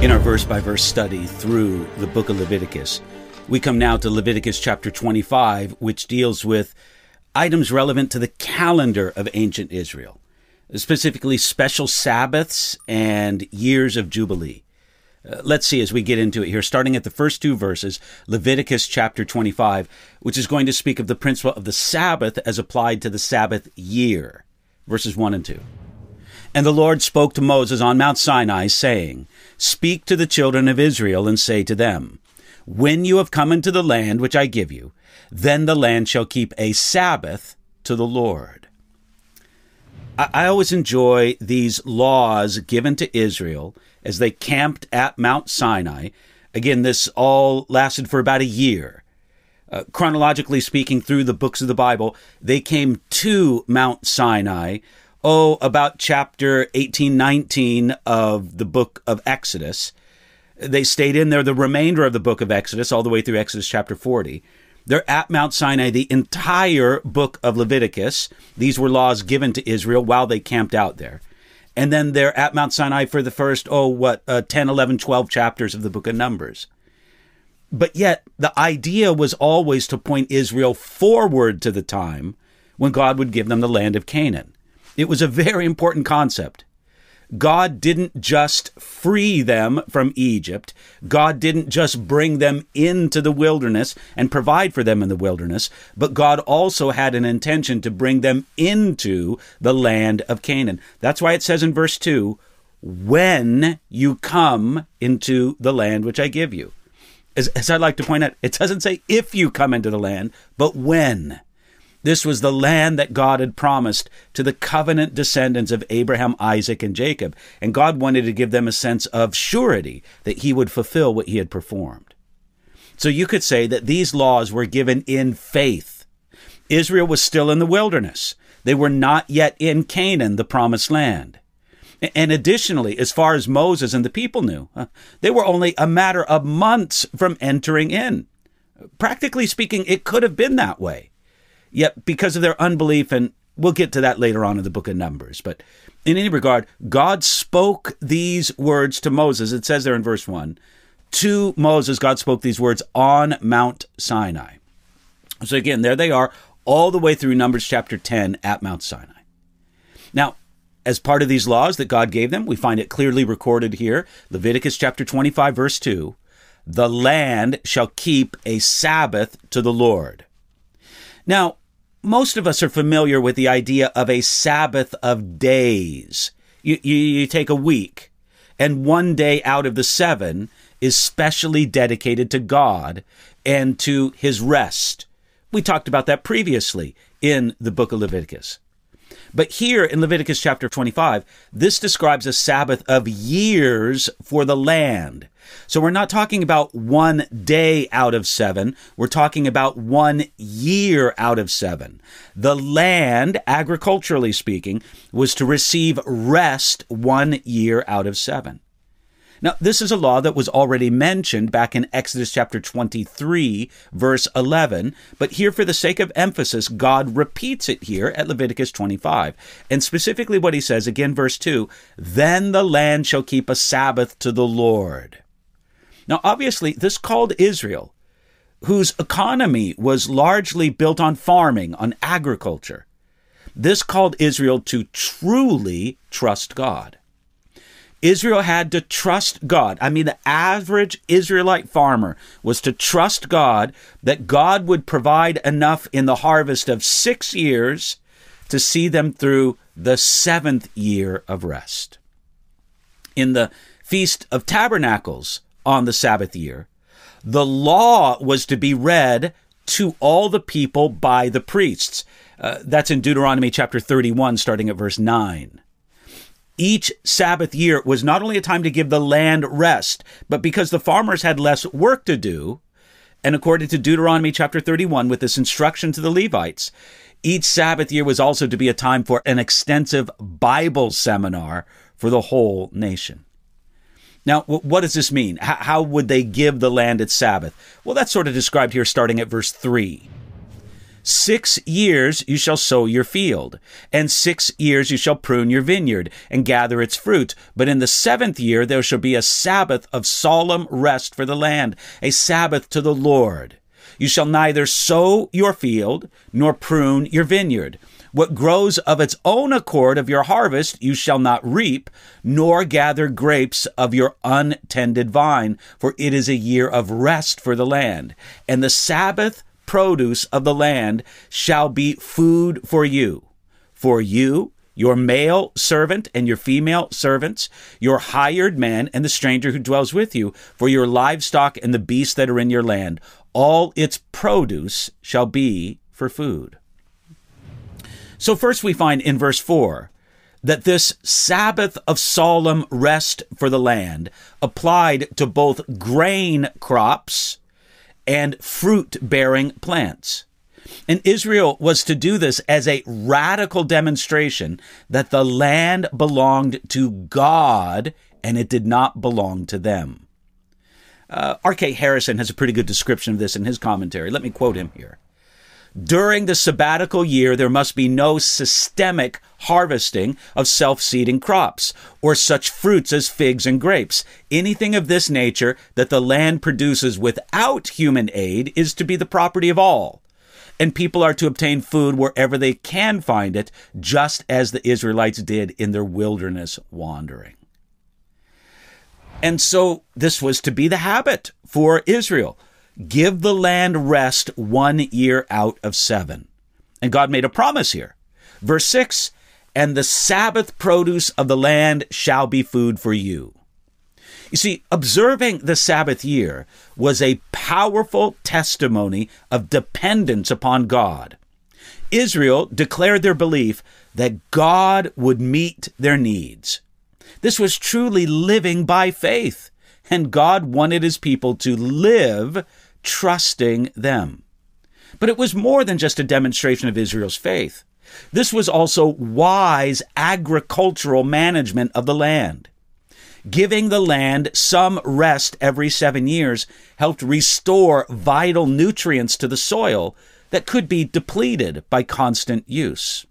In our verse-by-verse study through the book of Leviticus, we come now to Leviticus chapter 25, which deals with items relevant to the calendar of ancient Israel, specifically special Sabbaths and years of Jubilee. Let's see as we get into it here, starting at the first two verses, Leviticus chapter 25, which is going to speak of the principle of the Sabbath as applied to the Sabbath year, verses 1 and 2. And the Lord spoke to Moses on Mount Sinai, saying, Speak to the children of Israel and say to them, When you have come into the land which I give you, then the land shall keep a Sabbath to the Lord. I always enjoy these laws given to Israel as they camped at Mount Sinai. Again, this all lasted for about a year. Chronologically speaking, through the books of the Bible, they came to Mount Sinai, about chapter 18, 19 of the book of Exodus. They stayed in there the remainder of the book of Exodus, all the way through Exodus chapter 40. They're at Mount Sinai, the entire book of Leviticus. These were laws given to Israel while they camped out there. And then they're at Mount Sinai for the first, 10, 11, 12 chapters of the book of Numbers. But yet, the idea was always to point Israel forward to the time when God would give them the land of Canaan. It was a very important concept. God didn't just free them from Egypt. God didn't just bring them into the wilderness and provide for them in the wilderness, but God also had an intention to bring them into the land of Canaan. That's why it says in verse 2, when you come into the land which I give you. As I like to point out, it doesn't say if you come into the land, but when. This was the land that God had promised to the covenant descendants of Abraham, Isaac, and Jacob. And God wanted to give them a sense of surety that he would fulfill what he had performed. So you could say that these laws were given in faith. Israel was still in the wilderness. They were not yet in Canaan, the promised land. And additionally, as far as Moses and the people knew, they were only a matter of months from entering in. Practically speaking, it could have been that way. Yet, because of their unbelief, and we'll get to that later on in the book of Numbers, but in any regard, God spoke these words to Moses. It says there in verse 1, to Moses, God spoke these words on Mount Sinai. So again, there they are, all the way through Numbers chapter 10 at Mount Sinai. Now, as part of these laws that God gave them, we find it clearly recorded here, Leviticus chapter 25, verse 2, the land shall keep a Sabbath to the Lord. Now, most of us are familiar with the idea of a Sabbath of days. You take a week, and one day out of the 7 is specially dedicated to God and to his rest. We talked about that previously in the book of Leviticus. But here in Leviticus chapter 25, this describes a Sabbath of years for the land. So we're not talking about one day out of 7. We're talking about 1 year out of 7. The land, agriculturally speaking, was to receive rest 1 year out of 7. Now, this is a law that was already mentioned back in Exodus chapter 23, verse 11, but here for the sake of emphasis, God repeats it here at Leviticus 25. And specifically what he says, again, verse 2, then the land shall keep a Sabbath to the Lord. Now, obviously, this called Israel, whose economy was largely built on farming, on agriculture. This called Israel to truly trust God. Israel had to trust God. I mean, the average Israelite farmer was to trust God that God would provide enough in the harvest of 6 years to see them through the 7th year of rest. In the Feast of Tabernacles on the Sabbath year, the law was to be read to all the people by the priests. That's in Deuteronomy chapter 31, starting at verse 9. Each Sabbath year was not only a time to give the land rest, but because the farmers had less work to do, and according to Deuteronomy chapter 31, with this instruction to the Levites, each Sabbath year was also to be a time for an extensive Bible seminar for the whole nation. Now, what does this mean? How would they give the land its Sabbath? Well, that's sort of described here starting at verse 3. 6 years you shall sow your field, and 6 years you shall prune your vineyard, and gather its fruit. But in the 7th year there shall be a Sabbath of solemn rest for the land, a Sabbath to the Lord. You shall neither sow your field, nor prune your vineyard. What grows of its own accord of your harvest you shall not reap, nor gather grapes of your untended vine, for it is a year of rest for the land. And the Sabbath produce of the land shall be food for you, your male servant and your female servants, your hired man and the stranger who dwells with you, for your livestock and the beasts that are in your land. All its produce shall be for food. So first we find in verse 4 that this Sabbath of solemn rest for the land applied to both grain crops and fruit-bearing plants. And Israel was to do this as a radical demonstration that the land belonged to God and it did not belong to them. R.K. Harrison has a pretty good description of this in his commentary. Let me quote him here. During the sabbatical year, there must be no systemic harvesting of self-seeding crops or such fruits as figs and grapes. Anything of this nature that the land produces without human aid is to be the property of all. And people are to obtain food wherever they can find it, just as the Israelites did in their wilderness wandering. And so this was to be the habit for Israel. Give the land rest 1 year out of 7. And God made a promise here. Verse 6, and the Sabbath produce of the land shall be food for you. You see, observing the Sabbath year was a powerful testimony of dependence upon God. Israel declared their belief that God would meet their needs. This was truly living by faith, and God wanted his people to live trusting them. But it was more than just a demonstration of Israel's faith. This was also wise agricultural management of the land. Giving the land some rest every 7 years helped restore vital nutrients to the soil that could be depleted by constant use.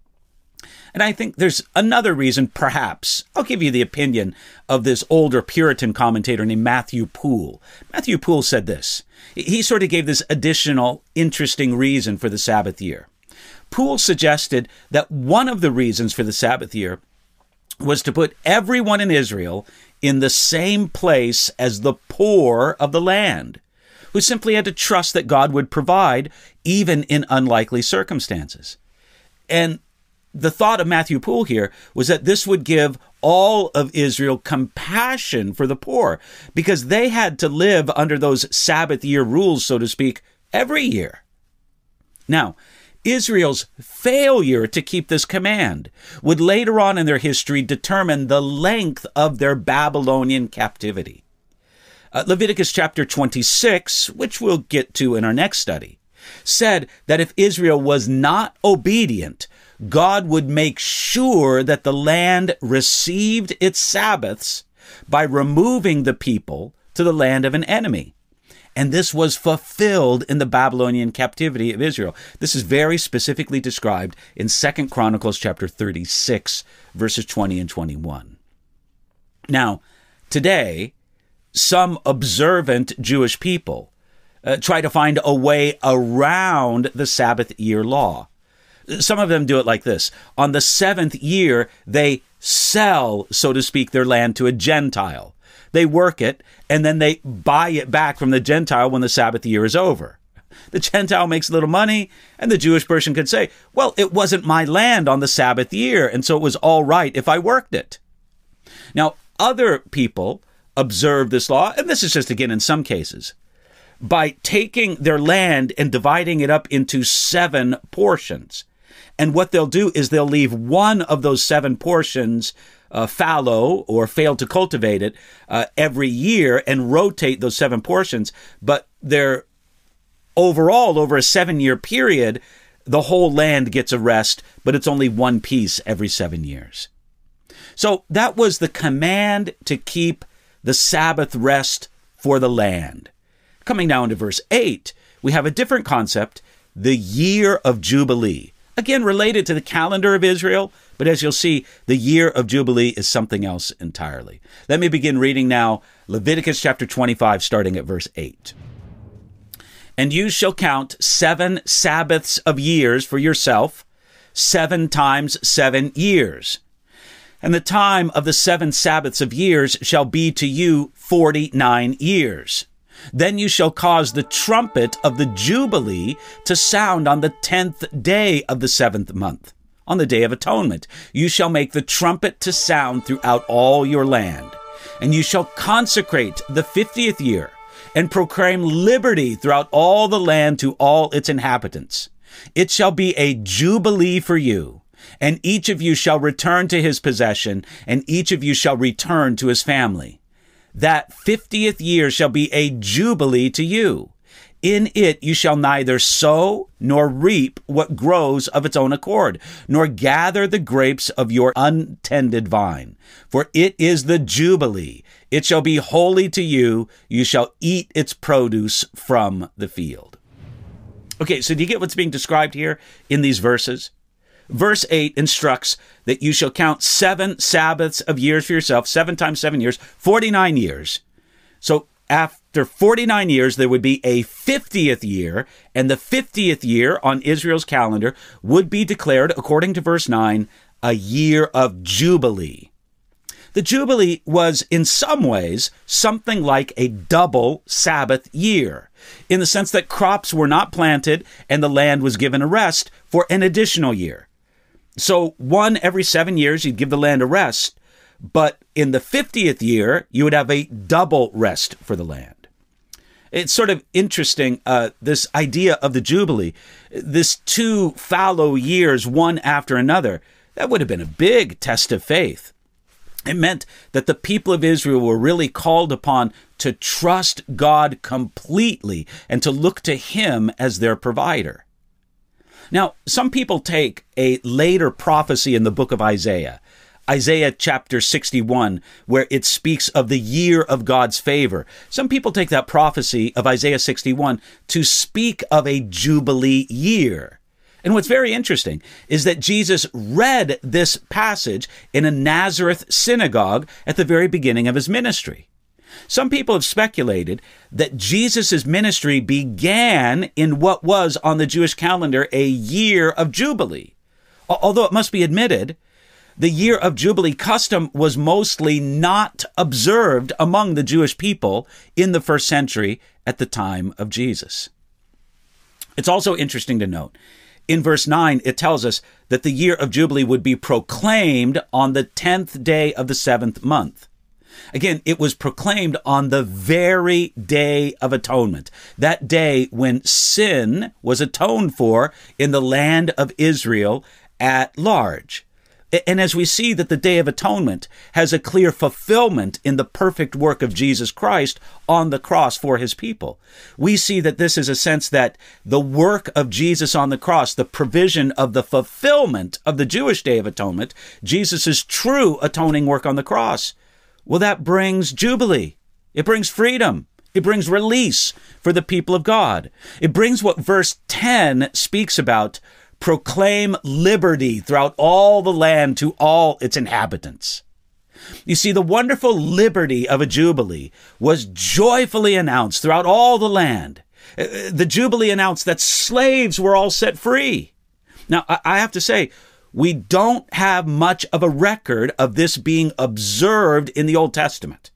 And I think there's another reason, perhaps. I'll give you the opinion of this older Puritan commentator named Matthew Poole. Matthew Poole said this. He sort of gave this additional interesting reason for the Sabbath year. Poole suggested that one of the reasons for the Sabbath year was to put everyone in Israel in the same place as the poor of the land, who simply had to trust that God would provide even in unlikely circumstances. And the thought of Matthew Poole here was that this would give all of Israel compassion for the poor, because they had to live under those Sabbath year rules, so to speak, every year. Now, Israel's failure to keep this command would later on in their history determine the length of their Babylonian captivity. Leviticus chapter 26, which we'll get to in our next study, said that if Israel was not obedient, God would make sure that the land received its Sabbaths by removing the people to the land of an enemy. And this was fulfilled in the Babylonian captivity of Israel. This is very specifically described in 2 Chronicles chapter 36, verses 20 and 21. Now, today, some observant Jewish people try to find a way around the Sabbath year law. Some of them do it like this. On the 7th year, they sell, so to speak, their land to a Gentile. They work it, and then they buy it back from the Gentile when the Sabbath year is over. The Gentile makes a little money, and the Jewish person could say, well, it wasn't my land on the Sabbath year, and so it was all right if I worked it. Now, other people observe this law, and this is just, again, in some cases, by taking their land and dividing it up into 7 portions. And what they'll do is they'll leave one of those 7 portions fallow or fail to cultivate it every year and rotate those 7 portions. But they're overall, over a 7-year period, the whole land gets a rest, but it's only one piece every 7 years. So that was the command to keep the Sabbath rest for the land. Coming now into verse 8, we have a different concept the year of Jubilee. Again, related to the calendar of Israel, but as you'll see, the year of Jubilee is something else entirely. Let me begin reading now Leviticus chapter 25, starting at verse 8. And you shall count 7 Sabbaths of years for yourself, 7 times 7 years. And the time of the 7 Sabbaths of years shall be to you 49 years. Then you shall cause the trumpet of the Jubilee to sound on the 10th day of the 7th month, on the Day of Atonement. You shall make the trumpet to sound throughout all your land. And you shall consecrate the 50th year, and proclaim liberty throughout all the land to all its inhabitants. It shall be a jubilee for you, and each of you shall return to his possession, and each of you shall return to his family. That 50th year shall be a jubilee to you. In it you shall neither sow nor reap what grows of its own accord, nor gather the grapes of your untended vine. For it is the jubilee. It shall be holy to you. You shall eat its produce from the field. Okay, so do you get what's being described here in these verses? Verse 8 instructs that you shall count 7 Sabbaths of years for yourself, 7 times 7 years, 49 years. So after 49 years, there would be a 50th year, and the 50th year on Israel's calendar would be declared, according to verse 9, a year of Jubilee. The Jubilee was, in some ways, something like a double Sabbath year, in the sense that crops were not planted and the land was given a rest for an additional year. So every 7 years, you'd give the land a rest, but in the 50th year, you would have a double rest for the land. It's sort of interesting, this idea of the Jubilee, this 2 fallow years, one after another, that would have been a big test of faith. It meant that the people of Israel were really called upon to trust God completely and to look to him as their provider. Now, some people take a later prophecy in the book of Isaiah chapter 61, where it speaks of the year of God's favor. Some people take that prophecy of Isaiah 61 to speak of a Jubilee year. And what's very interesting is that Jesus read this passage in a Nazareth synagogue at the very beginning of his ministry. Some people have speculated that Jesus' ministry began in what was on the Jewish calendar a year of Jubilee. Although it must be admitted, the year of Jubilee custom was mostly not observed among the Jewish people in the first century at the time of Jesus. It's also interesting to note, in verse 9, it tells us that the year of Jubilee would be proclaimed on the 10th day of the 7th month. Again, it was proclaimed on the very Day of Atonement, that day when sin was atoned for in the land of Israel at large. And as we see that the Day of Atonement has a clear fulfillment in the perfect work of Jesus Christ on the cross for his people, we see that this is a sense that the work of Jesus on the cross, the provision of the fulfillment of the Jewish Day of Atonement, Jesus' true atoning work on the cross, well, that brings Jubilee. It brings freedom. It brings release for the people of God. It brings what verse 10 speaks about, proclaim liberty throughout all the land to all its inhabitants. You see, the wonderful liberty of a Jubilee was joyfully announced throughout all the land. The Jubilee announced that slaves were all set free. Now, I have to say, we don't have much of a record of this being observed in the Old Testament.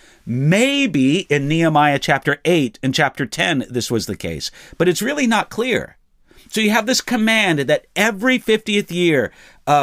Maybe in Nehemiah chapter 8 and chapter 10 this was the case, but it's really not clear. So you have this command that every 50th year,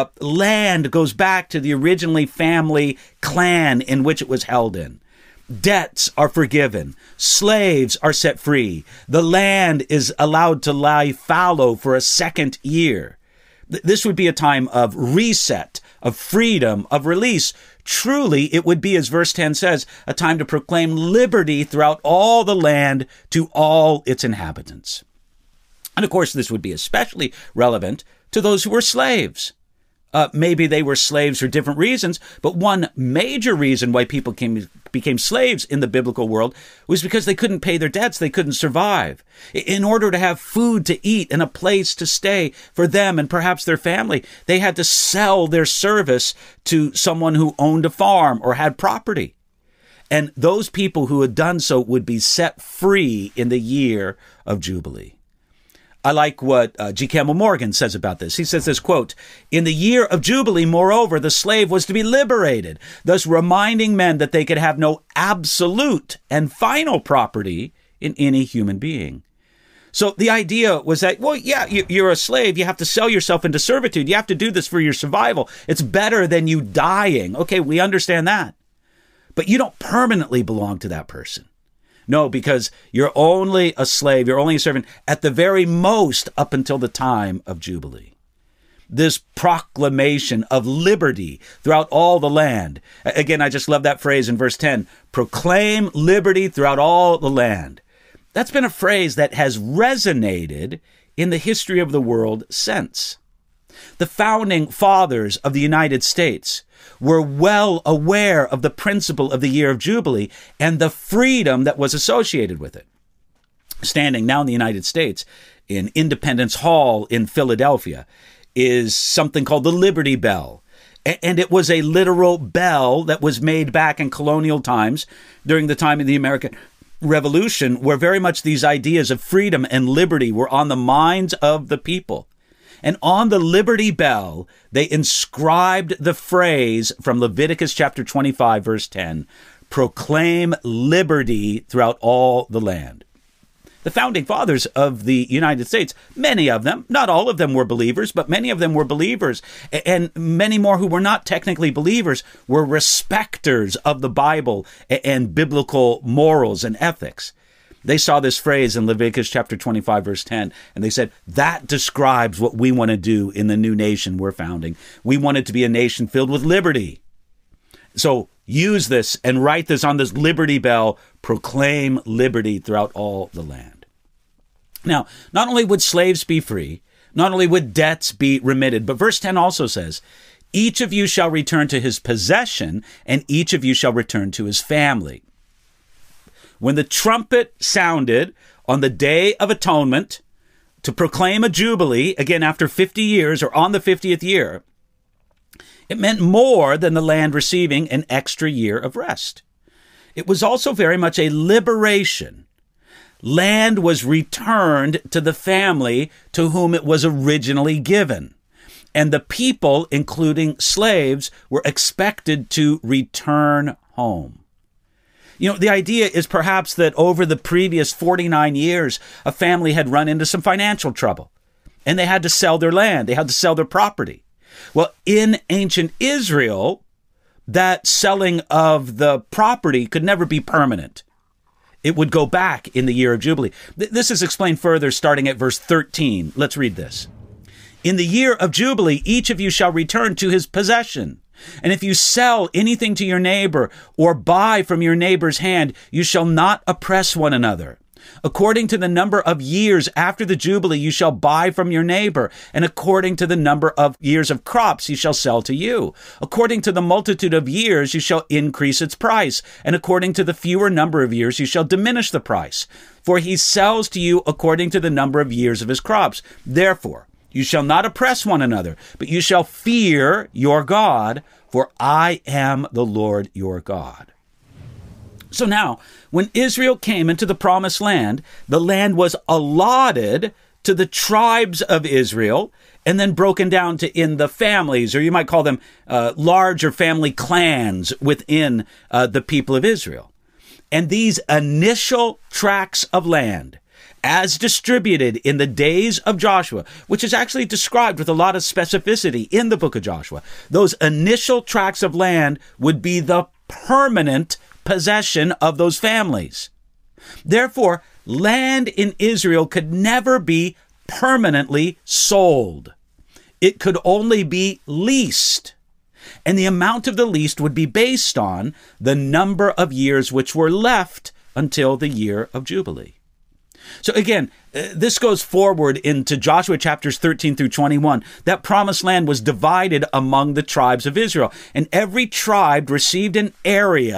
land goes back to the originally family clan in which it was held in. Debts are forgiven. Slaves are set free. The land is allowed to lie fallow for a second year. This would be a time of reset, of freedom, of release. Truly, it would be, as verse 10 says, a time to proclaim liberty throughout all the land to all its inhabitants. And of course, this would be especially relevant to those who were slaves. Maybe they were slaves for different reasons, but one major reason why people became slaves in the biblical world was because they couldn't pay their debts. They couldn't survive. In order to have food to eat and a place to stay for them and perhaps their family, they had to sell their service to someone who owned a farm or had property. And those people who had done so would be set free in the year of Jubilee. I like what G. Campbell Morgan says about this. He says this, quote, "In the year of Jubilee, moreover, the slave was to be liberated, thus reminding men that they could have no absolute and final property in any human being." So the idea was that, well, yeah, you're a slave. You have to sell yourself into servitude. You have to do this for your survival. It's better than you dying. Okay, we understand that. But you don't permanently belong to that person. No, because you're only a slave, you're only a servant at the very most up until the time of Jubilee. This proclamation of liberty throughout all the land. Again, I just love that phrase in verse 10, proclaim liberty throughout all the land. That's been a phrase that has resonated in the history of the world since. The founding fathers of the United States were well aware of the principle of the year of Jubilee and the freedom that was associated with it. Standing now in the United States in Independence Hall in Philadelphia is something called the Liberty Bell. And it was a literal bell that was made back in colonial times during the time of the American Revolution, where very much these ideas of freedom and liberty were on the minds of the people. And on the Liberty Bell, they inscribed the phrase from Leviticus chapter 25, verse 10, proclaim liberty throughout all the land. The founding fathers of the United States, many of them, not all of them were believers, but many of them were believers. And many more who were not technically believers were respecters of the Bible and biblical morals and ethics. They saw this phrase in Leviticus chapter 25, verse 10, and they said, that describes what we want to do in the new nation we're founding. We want it to be a nation filled with liberty. So use this and write this on this Liberty Bell, proclaim liberty throughout all the land. Now, not only would slaves be free, not only would debts be remitted, but verse 10 also says, each of you shall return to his possession, and each of you shall return to his family. When the trumpet sounded on the Day of Atonement to proclaim a jubilee, again after 50 years or on the 50th year, it meant more than the land receiving an extra year of rest. It was also very much a liberation. Land was returned to the family to whom it was originally given. And the people, including slaves, were expected to return home. You know, the idea is perhaps that over the previous 49 years, a family had run into some financial trouble, and they had to sell their land. They had to sell their property. Well, in ancient Israel, that selling of the property could never be permanent. It would go back in the year of Jubilee. This is explained further starting at verse 13. Let's read this. In the year of Jubilee, each of you shall return to his possession. And if you sell anything to your neighbor or buy from your neighbor's hand, you shall not oppress one another. According to the number of years after the Jubilee, you shall buy from your neighbor, and according to the number of years of crops, you shall sell to you. According to the multitude of years, you shall increase its price, and according to the fewer number of years, you shall diminish the price. For he sells to you according to the number of years of his crops. Therefore, you shall not oppress one another, but you shall fear your God, for I am the Lord your God. So now, when Israel came into the promised land, the land was allotted to the tribes of Israel and then broken down to in the families, or you might call them larger family clans within the people of Israel. And these initial tracts of land, as distributed in the days of Joshua, which is actually described with a lot of specificity in the book of Joshua, those initial tracts of land would be the permanent possession of those families. Therefore, land in Israel could never be permanently sold. It could only be leased. And the amount of the lease would be based on the number of years which were left until the year of Jubilee. So again, this goes forward into Joshua chapters 13 through 21. That promised land was divided among the tribes of Israel, and every tribe received an area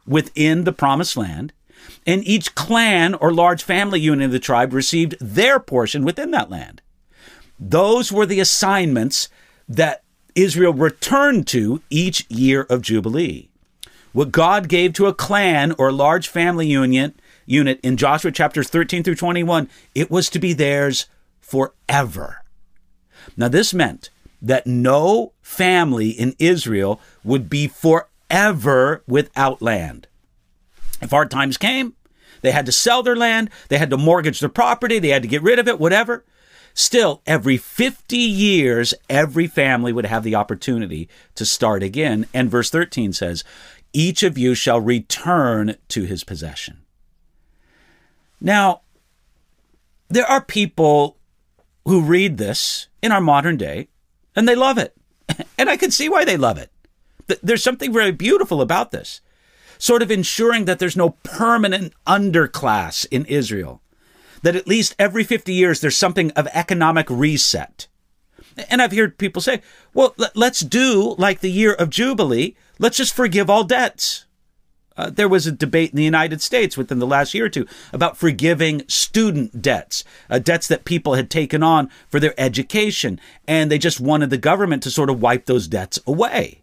within the promised land, and each clan or large family unit of the tribe received their portion within that land. Those were the assignments that Israel returned to each year of Jubilee. What God gave to a clan or large family unit in Joshua chapters 13 through 21, it was to be theirs forever. Now, this meant that no family in Israel would be forever without land. If hard times came, they had to sell their land, they had to mortgage their property, they had to get rid of it, whatever. Still, every 50 years, every family would have the opportunity to start again. And verse 13 says, each of you shall return to his possession. Now, there are people who read this in our modern day, and they love it. And I can see why they love it. There's something very beautiful about this, sort of ensuring that there's no permanent underclass in Israel, that at least every 50 years there's something of economic reset. And I've heard people say, well, let's do like the year of Jubilee. Let's just forgive all debts. There was a debate in the United States within the last year or two about forgiving student debts, debts that people had taken on for their education, and they just wanted the government to sort of wipe those debts away.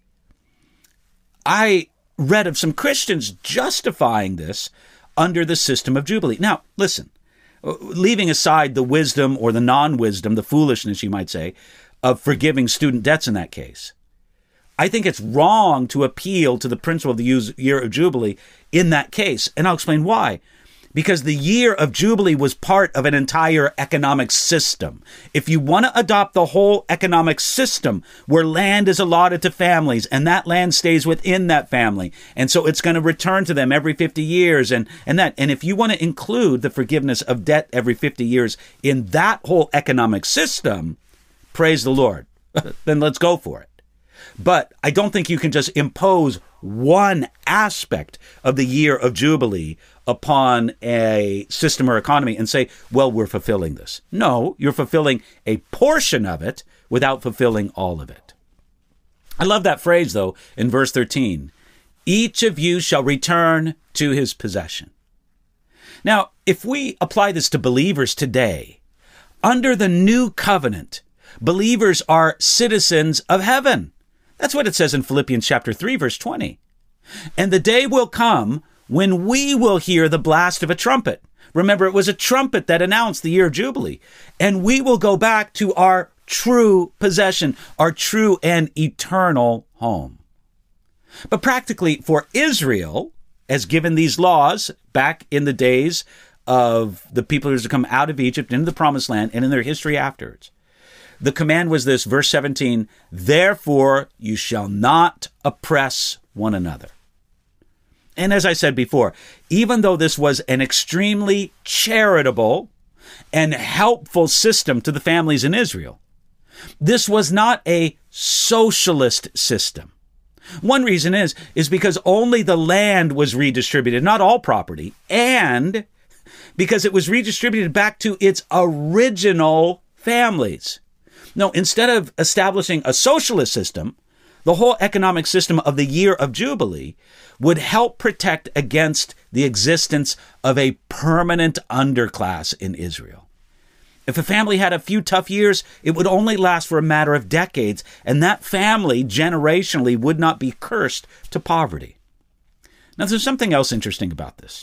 I read of some Christians justifying this under the system of Jubilee. Now, listen, leaving aside the wisdom or the non-wisdom, the foolishness, you might say, of forgiving student debts in that case, I think it's wrong to appeal to the principle of the year of Jubilee in that case. And I'll explain why. Because the year of Jubilee was part of an entire economic system. If you want to adopt the whole economic system where land is allotted to families and that land stays within that family, and so it's going to return to them every 50 years and if you want to include the forgiveness of debt every 50 years in that whole economic system, praise the Lord, then let's go for it. But I don't think you can just impose one aspect of the year of Jubilee upon a system or economy and say, well, we're fulfilling this. No, you're fulfilling a portion of it without fulfilling all of it. I love that phrase, though, in verse 13. Each of you shall return to his possession. Now, if we apply this to believers today, under the new covenant, believers are citizens of heaven. That's what it says in Philippians chapter 3, verse 20. And the day will come when we will hear the blast of a trumpet. Remember, it was a trumpet that announced the year of Jubilee. And we will go back to our true possession, our true and eternal home. But practically for Israel, as given these laws back in the days of the people who are to come out of Egypt into the promised land and in their history afterwards, the command was this, verse 17, therefore you shall not oppress one another. And as I said before, even though this was an extremely charitable and helpful system to the families in Israel, this was not a socialist system. One reason is because only the land was redistributed, not all property, and because it was redistributed back to its original families. No, instead of establishing a socialist system, the whole economic system of the year of Jubilee would help protect against the existence of a permanent underclass in Israel. If a family had a few tough years, it would only last for a matter of decades, and that family generationally would not be cursed to poverty. Now, there's something else interesting about this.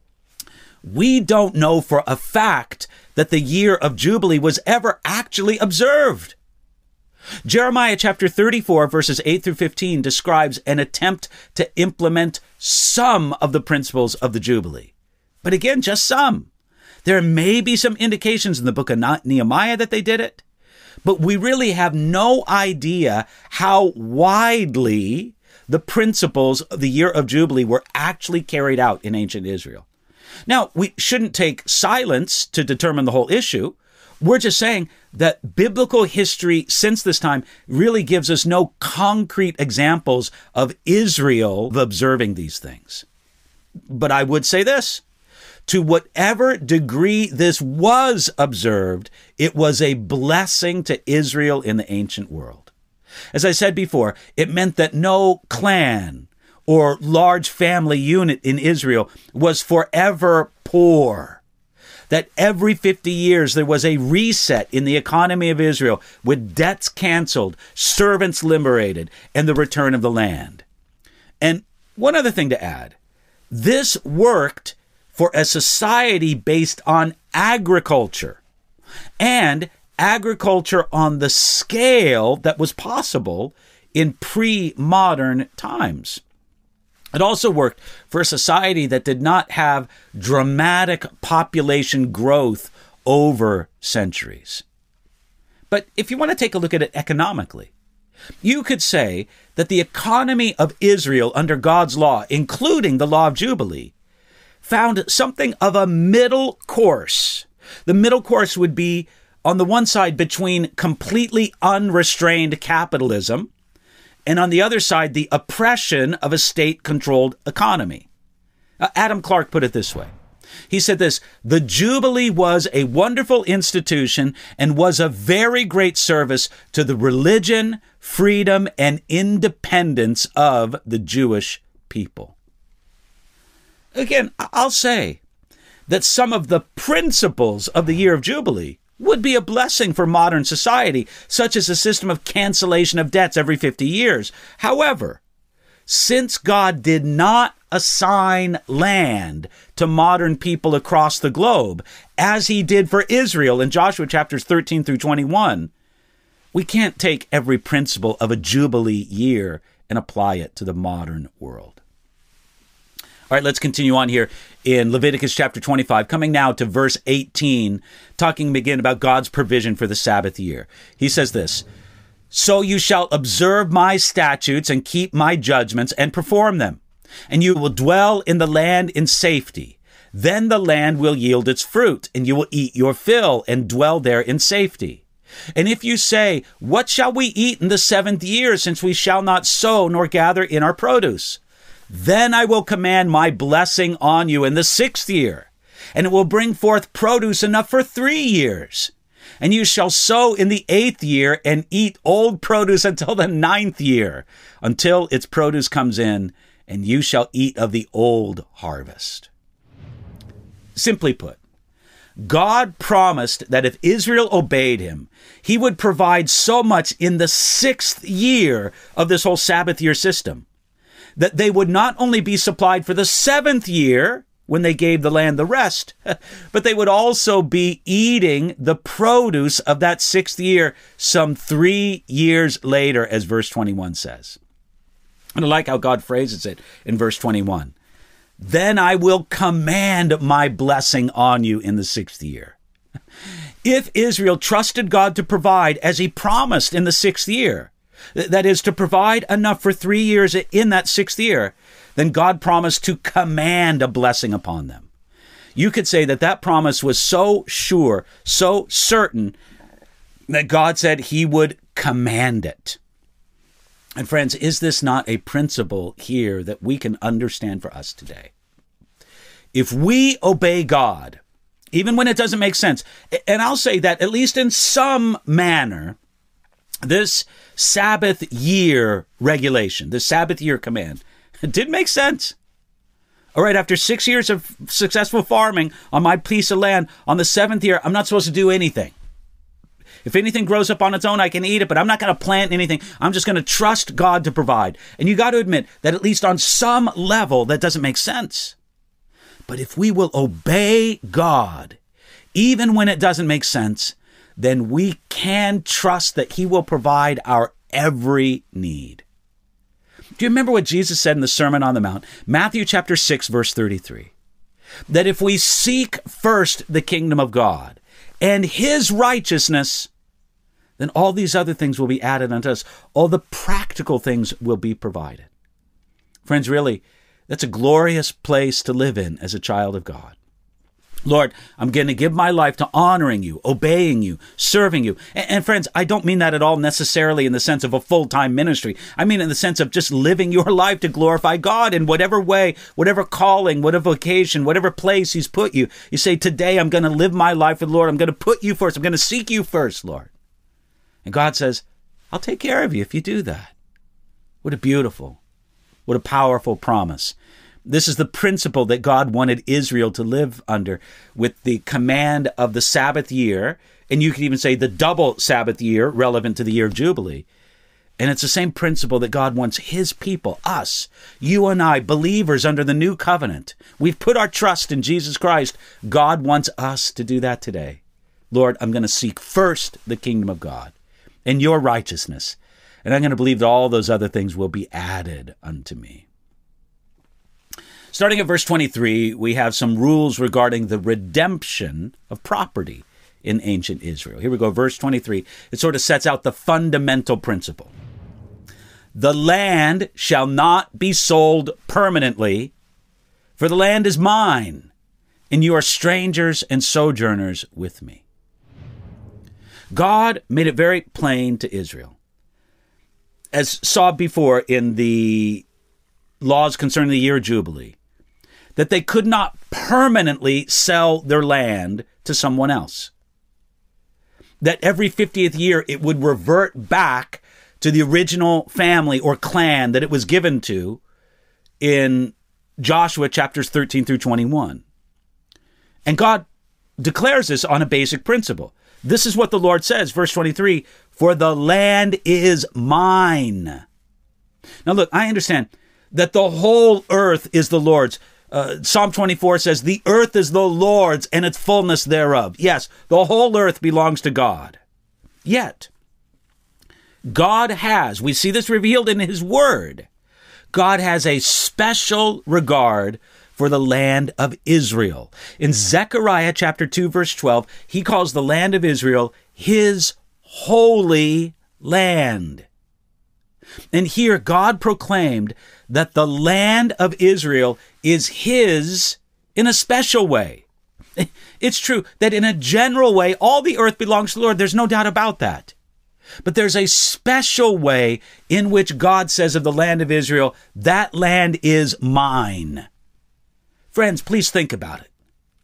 We don't know for a fact that the year of Jubilee was ever actually observed. Jeremiah chapter 34, verses 8 through 15 describes an attempt to implement some of the principles of the Jubilee. But again, just some. There may be some indications in the book of Nehemiah that they did it, but we really have no idea how widely the principles of the year of Jubilee were actually carried out in ancient Israel. Now, we shouldn't take silence to determine the whole issue. We're just saying that biblical history since this time really gives us no concrete examples of Israel observing these things. But I would say this, to whatever degree this was observed, it was a blessing to Israel in the ancient world. As I said before, it meant that no clan or large family unit in Israel was forever poor. That every 50 years there was a reset in the economy of Israel with debts canceled, servants liberated, and the return of the land. And one other thing to add, this worked for a society based on agriculture, and agriculture on the scale that was possible in pre-modern times. It also worked for a society that did not have dramatic population growth over centuries. But if you want to take a look at it economically, you could say that the economy of Israel under God's law, including the law of Jubilee, found something of a middle course. The middle course would be on the one side between completely unrestrained capitalism, and on the other side, the oppression of a state-controlled economy. Adam Clarke put it this way. He said this, "The Jubilee was a wonderful institution and was a very great service to the religion, freedom, and independence of the Jewish people." Again, I'll say that some of the principles of the year of Jubilee would be a blessing for modern society, such as a system of cancellation of debts every 50 years. However, since God did not assign land to modern people across the globe, as he did for Israel in Joshua chapters 13 through 21, we can't take every principle of a Jubilee year and apply it to the modern world. All right, let's continue on here in Leviticus chapter 25, coming now to verse 18, talking again about God's provision for the Sabbath year. He says this, "So you shall observe my statutes and keep my judgments and perform them, and you will dwell in the land in safety. Then the land will yield its fruit, and you will eat your fill and dwell there in safety. And if you say, 'What shall we eat in the 7th year, since we shall not sow nor gather in our produce?' Then I will command my blessing on you in the 6th year, and it will bring forth produce enough for 3 years. And you shall sow in the 8th year and eat old produce until the 9th year, until its produce comes in, and you shall eat of the old harvest." Simply put, God promised that if Israel obeyed him, he would provide so much in the 6th year of this whole Sabbath year system that they would not only be supplied for the 7th year when they gave the land the rest, but they would also be eating the produce of that 6th year some 3 years later, as verse 21 says. And I like how God phrases it in verse 21. "Then I will command my blessing on you in the 6th year." If Israel trusted God to provide as he promised in the 6th year, that is, to provide enough for 3 years in that 6th year, then God promised to command a blessing upon them. You could say that that promise was so sure, so certain, that God said he would command it. And friends, is this not a principle here that we can understand for us today? If we obey God, even when it doesn't make sense, and I'll say that at least in some manner, this Sabbath year regulation, the Sabbath year command, it did make sense. All right, after 6 years of successful farming on my piece of land, on the 7th year, I'm not supposed to do anything. If anything grows up on its own, I can eat it, but I'm not going to plant anything. I'm just going to trust God to provide. And you got to admit that at least on some level, that doesn't make sense. But if we will obey God, even when it doesn't make sense, then we can trust that he will provide our every need. Do you remember what Jesus said in the Sermon on the Mount? Matthew chapter 6, verse 33. That if we seek first the kingdom of God and his righteousness, then all these other things will be added unto us. All the practical things will be provided. Friends, really, that's a glorious place to live in as a child of God. Lord, I'm going to give my life to honoring you, obeying you, serving you. And friends, I don't mean that at all necessarily in the sense of a full-time ministry. I mean in the sense of just living your life to glorify God in whatever way, whatever calling, whatever vocation, whatever place he's put you. You say, today I'm going to live my life with the Lord. I'm going to put you first. I'm going to seek you first, Lord. And God says, I'll take care of you if you do that. What a beautiful, What a powerful promise. This is the principle that God wanted Israel to live under, with the command of the Sabbath year, and you could even say the double Sabbath year relevant to the year of Jubilee. And it's the same principle that God wants his people, us, you and I, believers under the new covenant. We've put our trust in Jesus Christ. God wants us to do that today. Lord, I'm going to seek first the kingdom of God and your righteousness, and I'm going to believe that all those other things will be added unto me. Starting at verse 23, we have some rules regarding the redemption of property in ancient Israel. Here we go, verse 23. It sort of sets out the fundamental principle. The land shall not be sold permanently, for the land is mine, and you are strangers and sojourners with me. God made it very plain to Israel, as saw before in the laws concerning the year of Jubilee, that they could not permanently sell their land to someone else. That every 50th year it would revert back to the original family or clan that it was given to in Joshua chapters 13 through 21. And God declares this on a basic principle. This is what the Lord says, verse 23, for the land is mine. Now look, I understand that the whole earth is the Lord's. Psalm 24 says, the earth is the Lord's and its fullness thereof. Yes, the whole earth belongs to God. Yet, God has, we see this revealed in his word, God has a special regard for the land of Israel. In Zechariah chapter 2, verse 12, he calls the land of Israel his holy land. And here God proclaimed that the land of Israel is his in a special way. It's true that in a general way, all the earth belongs to the Lord. There's no doubt about that. But there's a special way in which God says of the land of Israel, that land is mine. Friends, please think about it.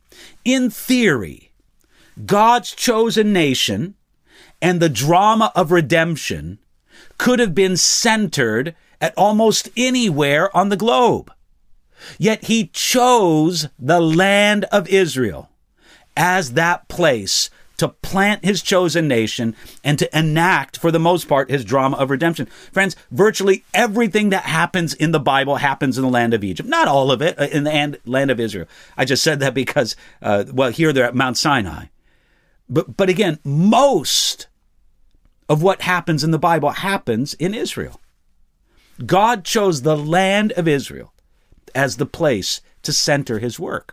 In theory, God's chosen nation and the drama of redemption could have been centered at almost anywhere on the globe. Yet he chose the land of Israel as that place to plant his chosen nation and to enact, for the most part, his drama of redemption. Friends, virtually everything that happens in the Bible happens in the land of Egypt. Not all of it in the land of Israel. I just said that because, here they're at Mount Sinai. But again, most of what happens in the Bible happens in Israel. God chose the land of Israel as the place to center his work.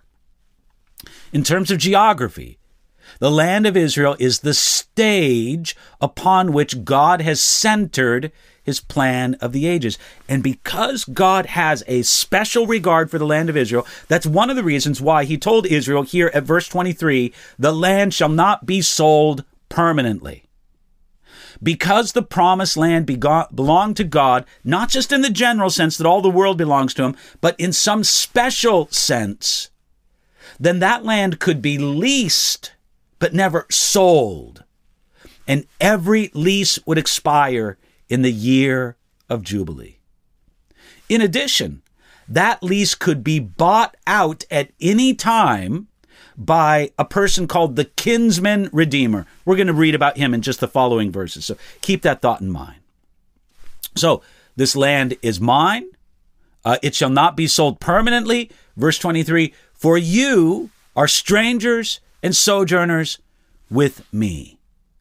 In terms of geography, the land of Israel is the stage upon which God has centered his plan of the ages. And because God has a special regard for the land of Israel, that's one of the reasons why he told Israel here at verse 23, the land shall not be sold permanently. Because the promised land belonged to God, not just in the general sense that all the world belongs to him, but in some special sense, then that land could be leased but never sold. And every lease would expire in the year of Jubilee. In addition, that lease could be bought out at any time by a person called the kinsman redeemer. We're going to read about him in just the following verses, so keep that thought in mind. So, this land is mine. It shall not be sold permanently. Verse 23, for you are strangers and sojourners with me.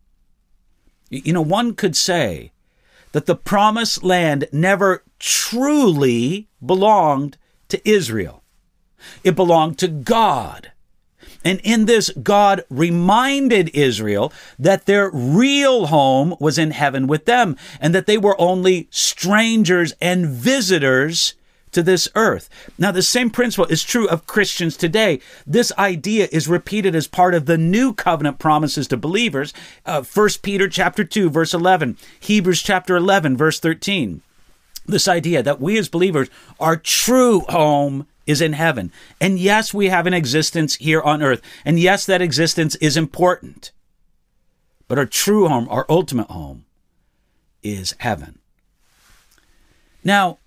You know, one could say that the promised land never truly belonged to Israel. It belonged to God. And in this, God reminded Israel that their real home was in heaven with them, and that they were only strangers and visitors to this earth. Now, the same principle is true of Christians today. This idea is repeated as part of the new covenant promises to believers. 1 Peter chapter 2, verse 11, Hebrews chapter 11, verse 13. This idea that we as believers, our true home is in heaven. And yes, we have an existence here on earth. And yes, that existence is important. But our true home, our ultimate home, is heaven. Now,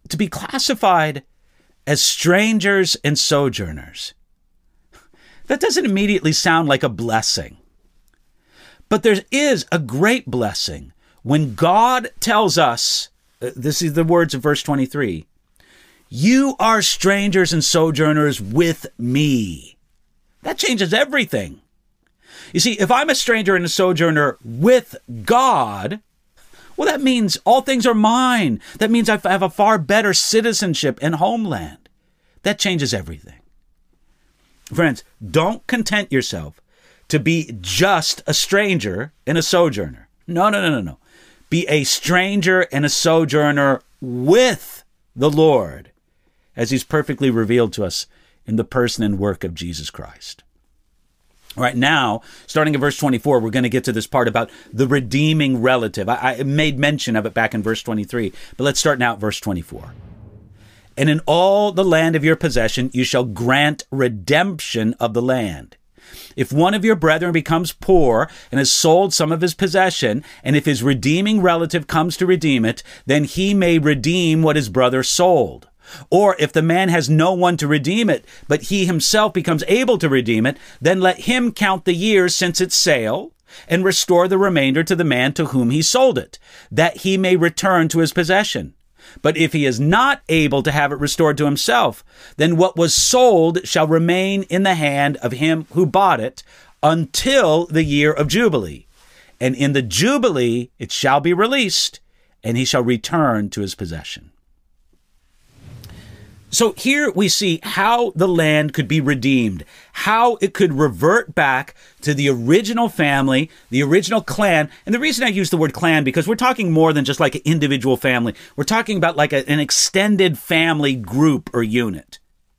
to be classified as strangers and sojourners, that doesn't immediately sound like a blessing. But there is a great blessing when God tells us, this is the words of verse 23, you are strangers and sojourners with me. That changes everything. You see, if I'm a stranger and a sojourner with God, well, that means all things are mine. That means I have a far better citizenship and homeland. That changes everything. Friends, don't content yourself to be just a stranger and a sojourner. No. Be a stranger and a sojourner with the Lord, as he's perfectly revealed to us in the person and work of Jesus Christ. All right, now, starting in verse 24, we're going to get to this part about the redeeming relative. I made mention of it back in verse 23, but let's start now at verse 24. And in all the land of your possession, you shall grant redemption of the land. If one of your brethren becomes poor and has sold some of his possession, and if his redeeming relative comes to redeem it, then he may redeem what his brother sold. Or if the man has no one to redeem it, but he himself becomes able to redeem it, then let him count the years since its sale, and restore the remainder to the man to whom he sold it, that he may return to his possession. But if he is not able to have it restored to himself, then what was sold shall remain in the hand of him who bought it until the year of Jubilee. And in the Jubilee it shall be released, and he shall return to his possession. So here we see how the land could be redeemed, how it could revert back to the original family, the original clan. And the reason I use the word clan, because we're talking more than just like an individual family. We're talking about like an extended family group or unit.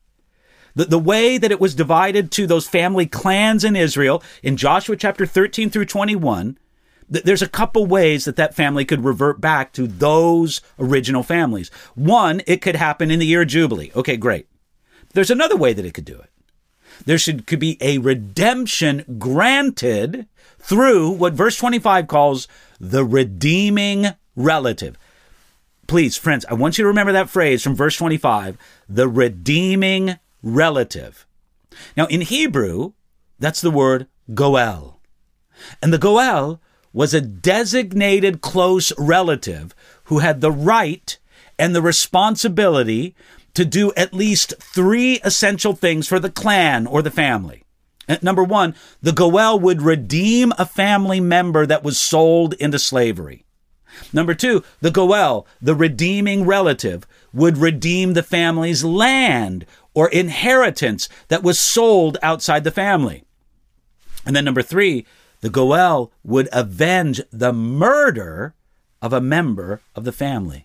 The way that it was divided to those family clans in Israel in Joshua chapter 13 through 21, there's a couple ways that family could revert back to those original families. One, it could happen in the year of Jubilee. Okay, great. There's another way that it could do it. There could be a redemption granted through what verse 25 calls the redeeming relative. Please, friends, I want you to remember that phrase from verse 25, the redeeming relative. Now, in Hebrew, that's the word goel. And the goel was a designated close relative who had the right and the responsibility to do at least three essential things for the clan or the family. Number one, the goel would redeem a family member that was sold into slavery. Number two, the goel, the redeeming relative, would redeem the family's land or inheritance that was sold outside the family. And then number three, the goel would avenge the murder of a member of the family.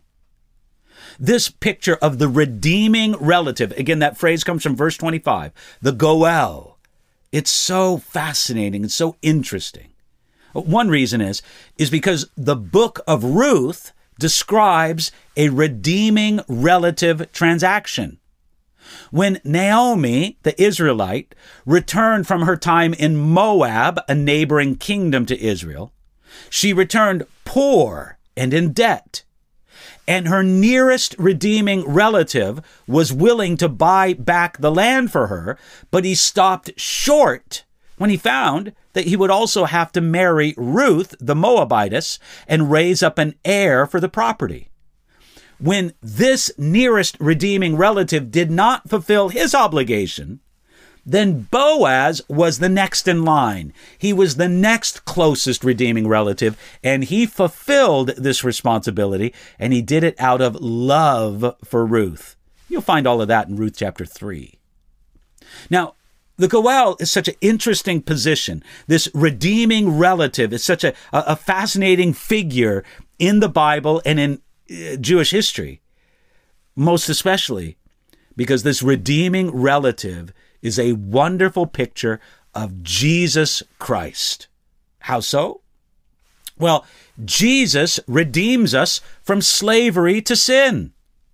This picture of the redeeming relative, again, that phrase comes from verse 25, the goel. It's so fascinating and so interesting. One reason is because the book of Ruth describes a redeeming relative transaction. When Naomi, the Israelite, returned from her time in Moab, a neighboring kingdom to Israel, she returned poor and in debt. And her nearest redeeming relative was willing to buy back the land for her, but he stopped short when he found that he would also have to marry Ruth, the Moabitess, and raise up an heir for the property. When this nearest redeeming relative did not fulfill his obligation, then Boaz was the next in line. He was the next closest redeeming relative, and he fulfilled this responsibility, and he did it out of love for Ruth. You'll find all of that in Ruth chapter 3. Now, the goel is such an interesting position. This redeeming relative is such a fascinating figure in the Bible and in Jewish history, most especially because this redeeming relative is a wonderful picture of Jesus Christ. How so? Well, Jesus redeems us from slavery to sin.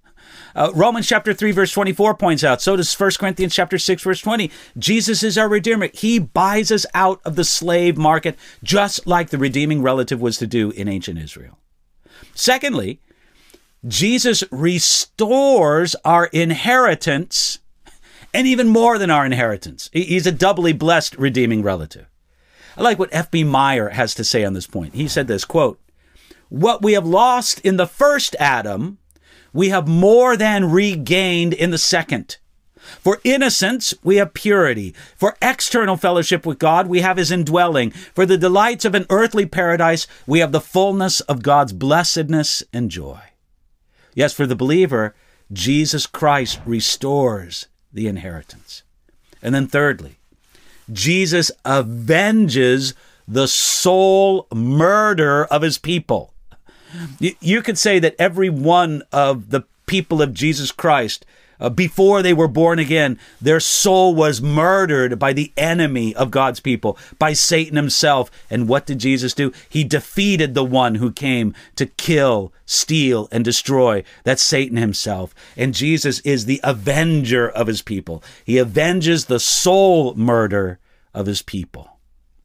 Romans chapter 3 verse 24 points out, so does 1 Corinthians chapter 6 verse 20. Jesus is our Redeemer. He buys us out of the slave market, just like the redeeming relative was to do in ancient Israel. Secondly, Jesus restores our inheritance, and even more than our inheritance. He's a doubly blessed redeeming relative. I like what F.B. Meyer has to say on this point. He said this, quote, "What we have lost in the first Adam, we have more than regained in the second. For innocence, we have purity. For external fellowship with God, we have his indwelling. For the delights of an earthly paradise, we have the fullness of God's blessedness and joy." Yes, for the believer, Jesus Christ restores the inheritance. And then thirdly, Jesus avenges the soul murder of his people. You could say that every one of the people of Jesus Christ, before they were born again, their soul was murdered by the enemy of God's people, by Satan himself. And what did Jesus do? He defeated the one who came to kill, steal, and destroy. That's Satan himself. And Jesus is the avenger of his people. He avenges the soul murder of his people.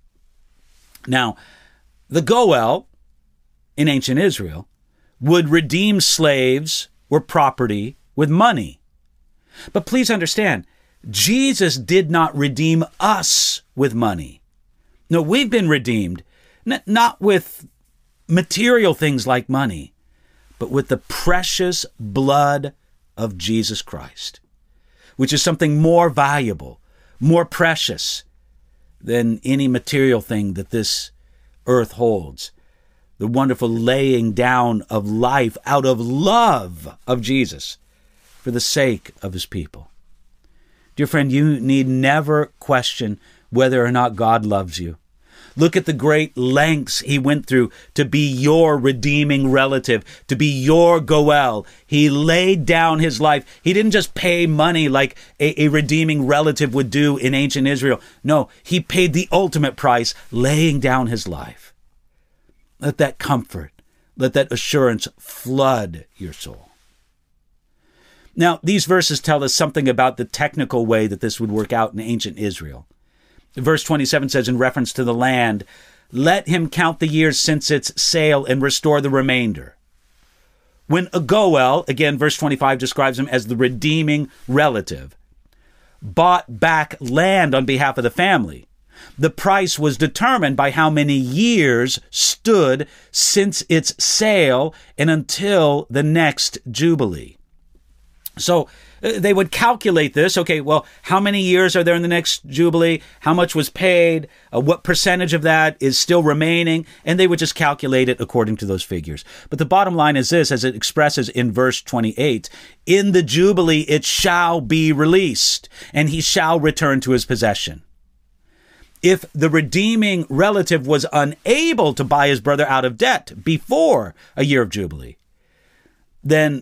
Now, the Goel in ancient Israel would redeem slaves or property with money. But please understand, Jesus did not redeem us with money. No, we've been redeemed, not with material things like money, but with the precious blood of Jesus Christ, which is something more valuable, more precious than any material thing that this earth holds. The wonderful laying down of life out of love of Jesus for the sake of his people. Dear friend, you need never question whether or not God loves you. Look at the great lengths he went through to be your redeeming relative, to be your Goel. He laid down his life. He didn't just pay money like a redeeming relative would do in ancient Israel. No, he paid the ultimate price, laying down his life. Let that comfort, let that assurance flood your soul. Now, these verses tell us something about the technical way that this would work out in ancient Israel. Verse 27 says, in reference to the land, "Let him count the years since its sale and restore the remainder." When a Goel, again, verse 25 describes him as the redeeming relative, bought back land on behalf of the family, the price was determined by how many years stood since its sale and until the next Jubilee. So they would calculate this. Okay, well, how many years are there in the next Jubilee? How much was paid? What percentage of that is still remaining? And they would just calculate it according to those figures. But the bottom line is this, as it expresses in verse 28, "In the Jubilee it shall be released, and he shall return to his possession." If the redeeming relative was unable to buy his brother out of debt before a year of Jubilee, then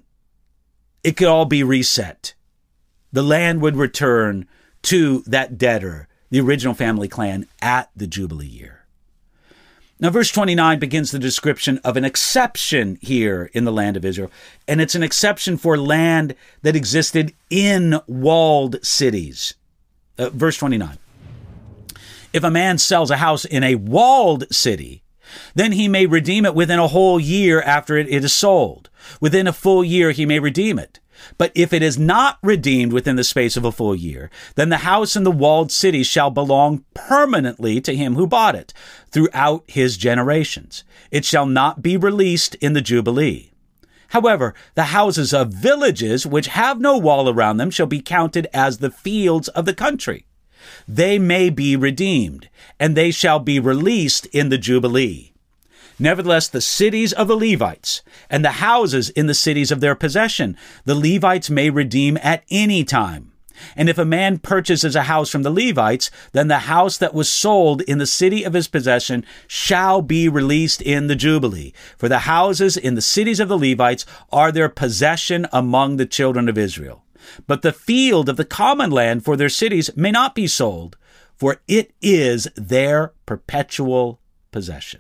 it could all be reset. The land would return to that debtor, the original family clan, at the Jubilee year. Now, verse 29 begins the description of an exception here in the land of Israel, and it's an exception for land that existed in walled cities. Verse 29. If a man sells a house in a walled city, then he may redeem it within a whole year after it is sold. Within a full year, he may redeem it. But if it is not redeemed within the space of a full year, then the house in the walled city shall belong permanently to him who bought it throughout his generations. It shall not be released in the Jubilee. However, the houses of villages which have no wall around them shall be counted as the fields of the country. They may be redeemed, and they shall be released in the Jubilee. Nevertheless, the cities of the Levites and the houses in the cities of their possession, the Levites may redeem at any time. And if a man purchases a house from the Levites, then the house that was sold in the city of his possession shall be released in the Jubilee. For the houses in the cities of the Levites are their possession among the children of Israel. But the field of the common land for their cities may not be sold, for it is their perpetual possession.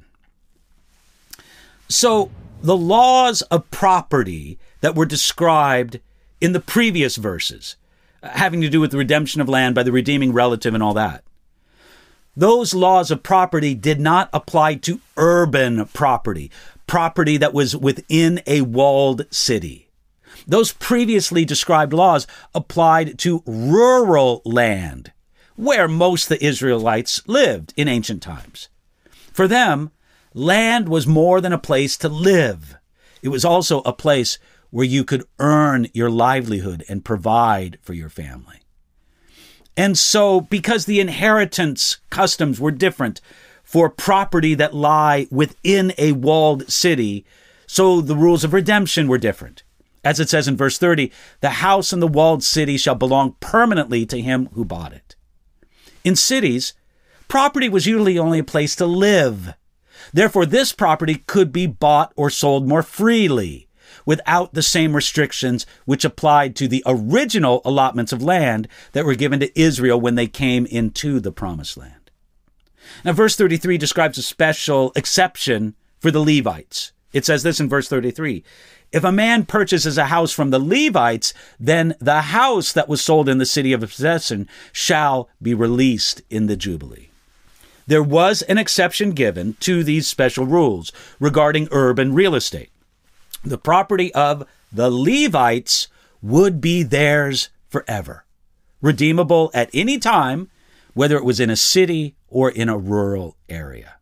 So the laws of property that were described in the previous verses, having to do with the redemption of land by the redeeming relative and all that, Those laws of property did not apply to urban property, property that was within a walled city. Those previously described laws applied to rural land, where most of the Israelites lived in ancient times. For them, land was more than a place to live. It was also a place where you could earn your livelihood and provide for your family. And so, because the inheritance customs were different for property that lie within a walled city, so the rules of redemption were different. As it says in verse 30, the house in the walled city shall belong permanently to him who bought it. In cities, property was usually only a place to live. Therefore, this property could be bought or sold more freely, without the same restrictions which applied to the original allotments of land that were given to Israel when they came into the promised land. Now, verse 33 describes a special exception for the Levites. It says this in verse 33, if a man purchases a house from the Levites, then the house that was sold in the city of possession shall be released in the Jubilee. There was an exception given to these special rules regarding urban real estate. The property of the Levites would be theirs forever, redeemable at any time, whether it was in a city or in a rural area.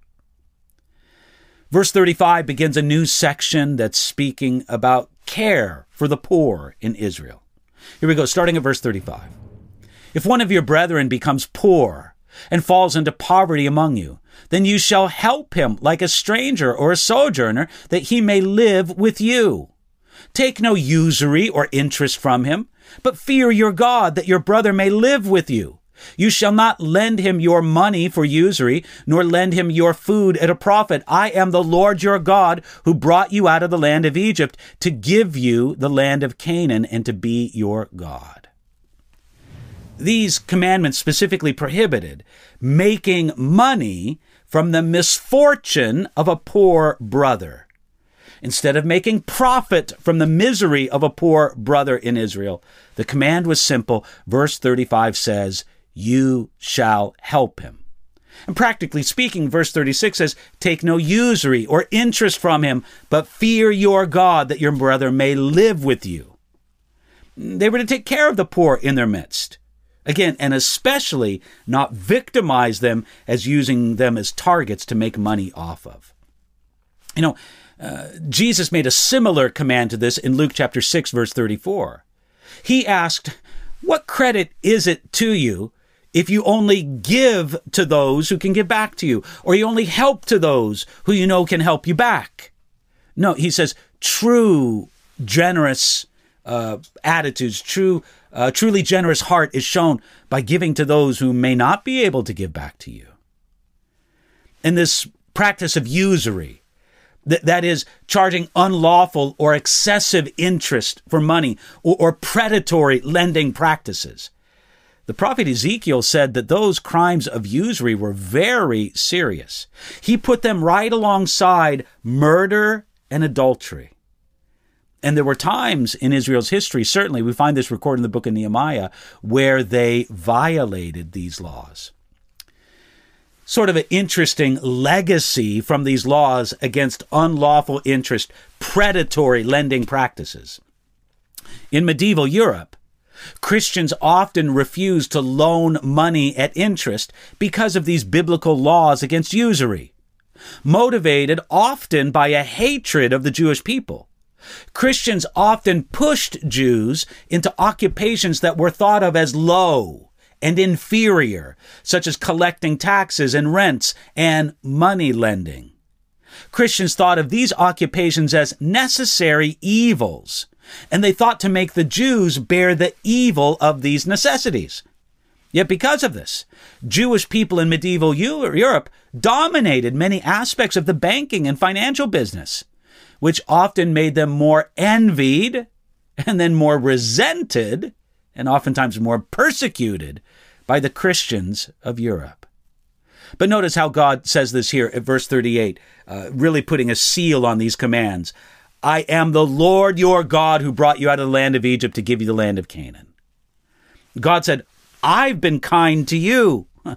Verse 35 begins a new section that's speaking about care for the poor in Israel. Here we go, starting at verse 35. If one of your brethren becomes poor and falls into poverty among you, then you shall help him like a stranger or a sojourner, that he may live with you. Take no usury or interest from him, but fear your God, that your brother may live with you. You shall not lend him your money for usury, nor lend him your food at a profit. I am the Lord your God, who brought you out of the land of Egypt to give you the land of Canaan and to be your God. These commandments specifically prohibited making money from the misfortune of a poor brother. Instead of making profit from the misery of a poor brother in Israel, the command was simple. Verse 35 says, you shall help him. And practically speaking, verse 36 says, take no usury or interest from him, but fear your God, that your brother may live with you. They were to take care of the poor in their midst. Again, and especially not victimize them as using them as targets to make money off of. Jesus made a similar command to this in Luke chapter 6, verse 34. He asked, what credit is it to you if you only give to those who can give back to you, or you only help to those who you know can help you back? No, he says, true, generous attitudes, truly generous heart is shown by giving to those who may not be able to give back to you. And this practice of usury, that is charging unlawful or excessive interest for money, or predatory lending practices. The prophet Ezekiel said that those crimes of usury were very serious. He put them right alongside murder and adultery. And there were times in Israel's history, certainly we find this recorded in the book of Nehemiah, where they violated these laws. Sort of an interesting legacy from these laws against unlawful interest, predatory lending practices. In medieval Europe, Christians often refused to loan money at interest because of these biblical laws against usury, motivated often by a hatred of the Jewish people. Christians often pushed Jews into occupations that were thought of as low and inferior, such as collecting taxes and rents and money lending. Christians thought of these occupations as necessary evils, and they thought to make the Jews bear the evil of these necessities. Yet because of this, Jewish people in medieval Europe dominated many aspects of the banking and financial business, which often made them more envied and then more resented and oftentimes more persecuted by the Christians of Europe. But notice how God says this here at verse 38, really putting a seal on these commands. I am the Lord your God who brought you out of the land of Egypt to give you the land of Canaan. God said, I've been kind to you.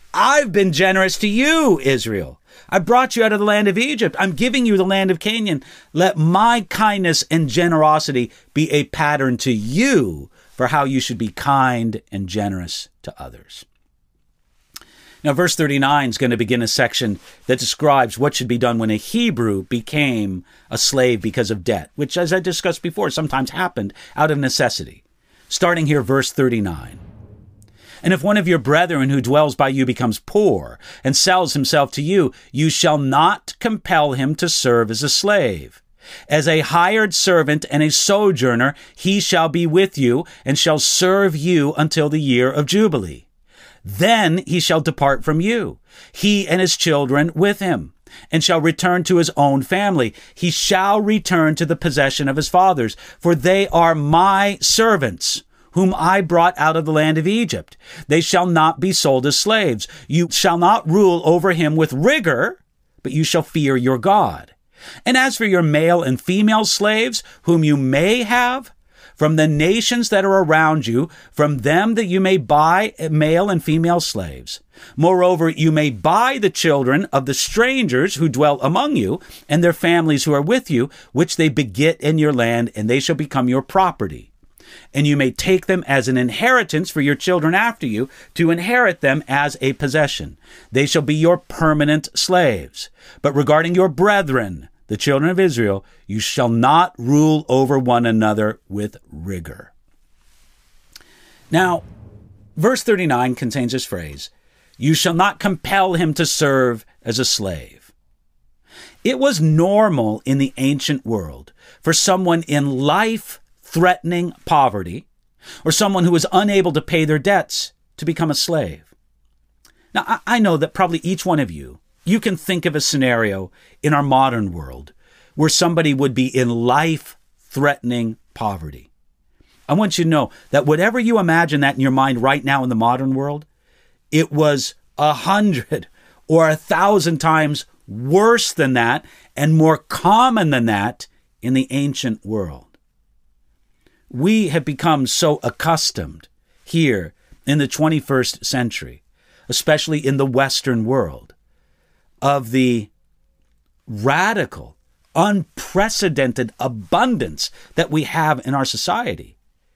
I've been generous to you, Israel. I brought you out of the land of Egypt. I'm giving you the land of Canaan. Let my kindness and generosity be a pattern to you for how you should be kind and generous to others. Now, verse 39 is going to begin a section that describes what should be done when a Hebrew became a slave because of debt, which, as I discussed before, sometimes happened out of necessity. Starting here, verse 39. And if one of your brethren who dwells by you becomes poor and sells himself to you, you shall not compel him to serve as a slave. As a hired servant and a sojourner, he shall be with you and shall serve you until the year of Jubilee. Then he shall depart from you, he and his children with him, and shall return to his own family. He shall return to the possession of his fathers, for they are my servants, whom I brought out of the land of Egypt. They shall not be sold as slaves. You shall not rule over him with rigor, but you shall fear your God. And as for your male and female slaves, whom you may have, from the nations that are around you, from them that you may buy male and female slaves. Moreover, you may buy the children of the strangers who dwell among you, and their families who are with you, which they beget in your land, and they shall become your property. And you may take them as an inheritance for your children after you, to inherit them as a possession. They shall be your permanent slaves. But regarding your brethren, the children of Israel, you shall not rule over one another with rigor. Now, verse 39 contains this phrase, you shall not compel him to serve as a slave. It was normal in the ancient world for someone in life-threatening poverty or someone who was unable to pay their debts to become a slave. Now, I know that probably each one of you can think of a scenario in our modern world where somebody would be in life-threatening poverty. I want you to know that whatever you imagine that in your mind right now in the modern world, it was 100 or 1,000 times worse than that and more common than that in the ancient world. We have become so accustomed here in the 21st century, especially in the Western world, of the radical, unprecedented abundance that we have in our society,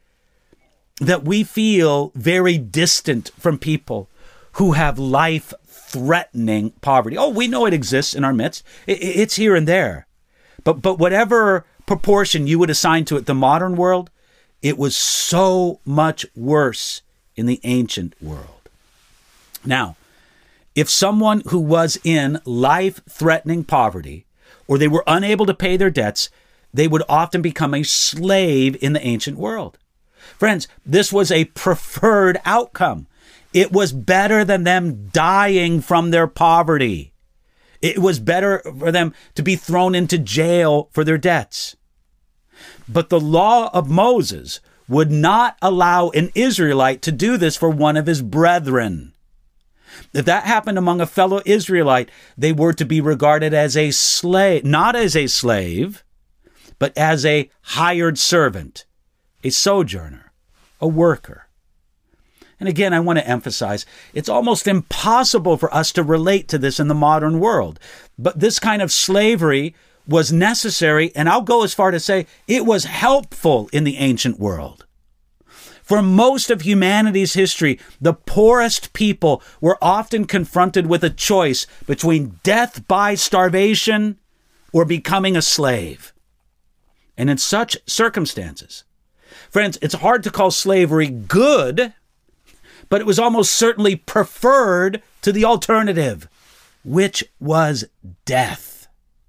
that we feel very distant from people who have life-threatening poverty. Oh, we know it exists in our midst. It's here and there. But whatever proportion you would assign to it, the modern world, it was so much worse in the ancient world. Now, if someone who was in life-threatening poverty, or they were unable to pay their debts, they would often become a slave in the ancient world. Friends, this was a preferred outcome. It was better than them dying from their poverty. It was better for them to be thrown into jail for their debts. But the law of Moses would not allow an Israelite to do this for one of his brethren. If that happened among a fellow Israelite, they were to be regarded as a slave, not as a slave, but as a hired servant, a sojourner, a worker. And again, I want to emphasize, it's almost impossible for us to relate to this in the modern world. But this kind of slavery was necessary, and I'll go as far to say it was helpful in the ancient world. For most of humanity's history, the poorest people were often confronted with a choice between death by starvation or becoming a slave. And in such circumstances, friends, it's hard to call slavery good, but it was almost certainly preferred to the alternative, which was death.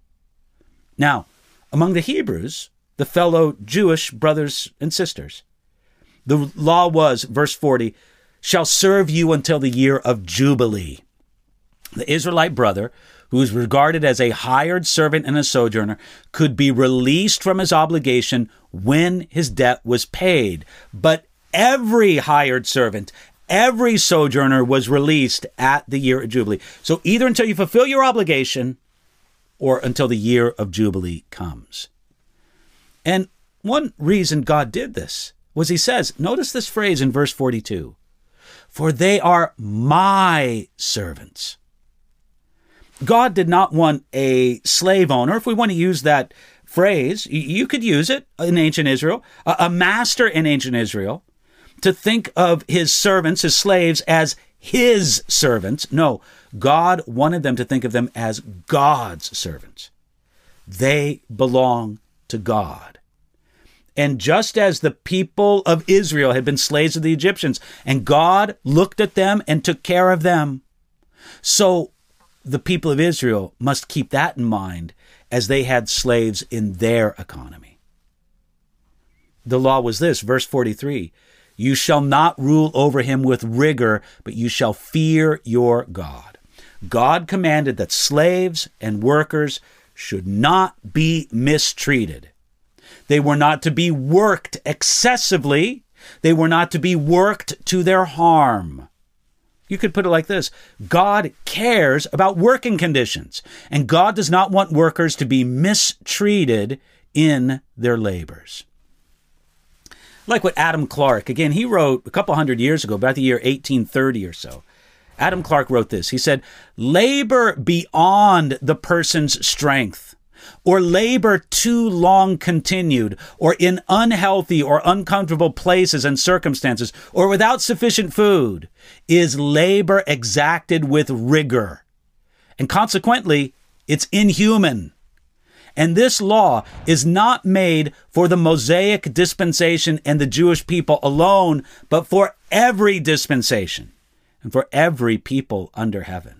Now, among the Hebrews, the fellow Jewish brothers and sisters, the law was, verse 40, shall serve you until the year of Jubilee. The Israelite brother, who is regarded as a hired servant and a sojourner, could be released from his obligation when his debt was paid. But every hired servant, every sojourner was released at the year of Jubilee. So either until you fulfill your obligation or until the year of Jubilee comes. And one reason God did this was he says, notice this phrase in verse 42, for they are my servants. God did not want a slave owner, if we want to use that phrase, you could use it in ancient Israel, a master in ancient Israel, to think of his servants, his slaves, as his servants. No, God wanted them to think of them as God's servants. They belong to God. And just as the people of Israel had been slaves of the Egyptians, and God looked at them and took care of them, so the people of Israel must keep that in mind as they had slaves in their economy. The law was this, verse 43, you shall not rule over him with rigor, but you shall fear your God. God commanded that slaves and workers should not be mistreated. They were not to be worked excessively. They were not to be worked to their harm. You could put it like this. God cares about working conditions, and God does not want workers to be mistreated in their labors. Like what Adam Clarke, again, he wrote a couple hundred years ago, about the year 1830 or so. Adam Clarke wrote this. He said, labor beyond the person's strength, or labor too long continued, or in unhealthy or uncomfortable places and circumstances, or without sufficient food, is labor exacted with rigor. And consequently, it's inhuman. And this law is not made for the Mosaic dispensation and the Jewish people alone, but for every dispensation and for every people under heaven.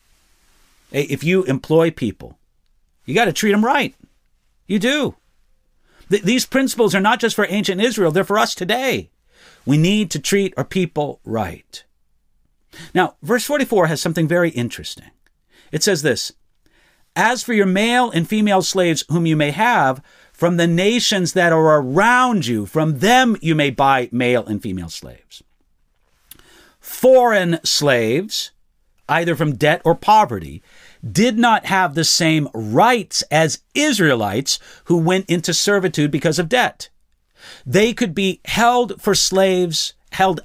If you employ people, you got to treat them right. You do. These principles are not just for ancient Israel, they're for us today. We need to treat our people right. Now, verse 44 has something very interesting. It says this, as for your male and female slaves whom you may have, from the nations that are around you, from them you may buy male and female slaves. Foreign slaves, either from debt or poverty, did not have the same rights as Israelites who went into servitude because of debt. They could be held as slaves,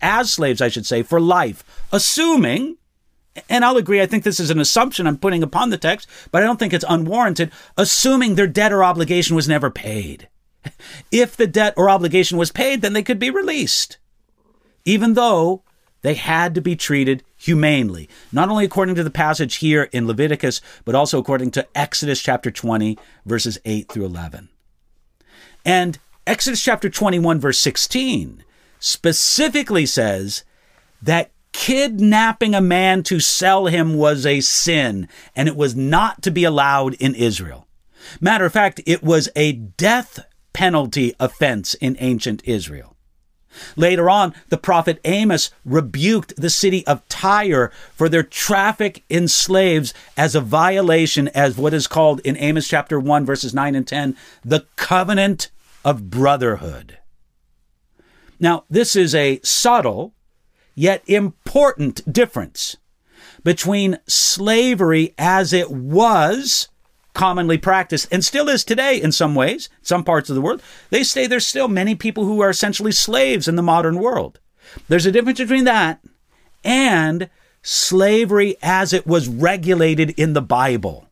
for life, assuming, and I'll agree, I think this is an assumption I'm putting upon the text, but I don't think it's unwarranted, assuming their debt or obligation was never paid. If the debt or obligation was paid, then they could be released, even though they had to be treated humanely, not only according to the passage here in Leviticus, but also according to Exodus chapter 20, verses 8 through 11. And Exodus chapter 21, verse 16, specifically says that kidnapping a man to sell him was a sin, and it was not to be allowed in Israel. Matter of fact, it was a death penalty offense in ancient Israel. Later on, the prophet Amos rebuked the city of Tyre for their traffic in slaves as a violation, as what is called in Amos chapter 1, verses 9 and 10, the covenant of brotherhood. Now, this is a subtle yet important difference between slavery as it was commonly practiced and still is today in some ways, some parts of the world. There's still many people who are essentially slaves in the modern world. There's a difference between that and slavery as it was regulated in the Bible.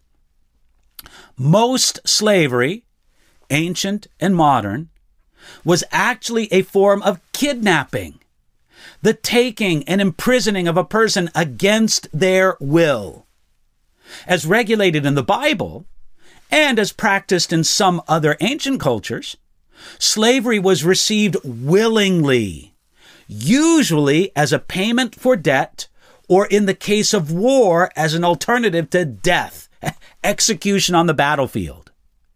Most slavery, ancient and modern, was actually a form of kidnapping, the taking and imprisoning of a person against their will. As regulated in the Bible, and as practiced in some other ancient cultures, slavery was received willingly, usually as a payment for debt, or in the case of war, as an alternative to death, execution on the battlefield.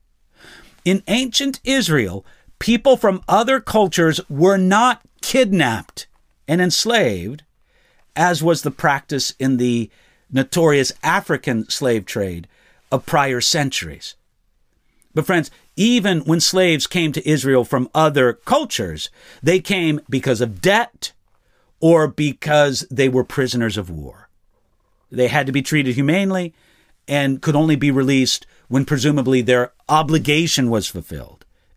In ancient Israel, people from other cultures were not kidnapped and enslaved, as was the practice in the notorious African slave trade of prior centuries. But friends, even when slaves came to Israel from other cultures, they came because of debt or because they were prisoners of war. They had to be treated humanely and could only be released when presumably their obligation was fulfilled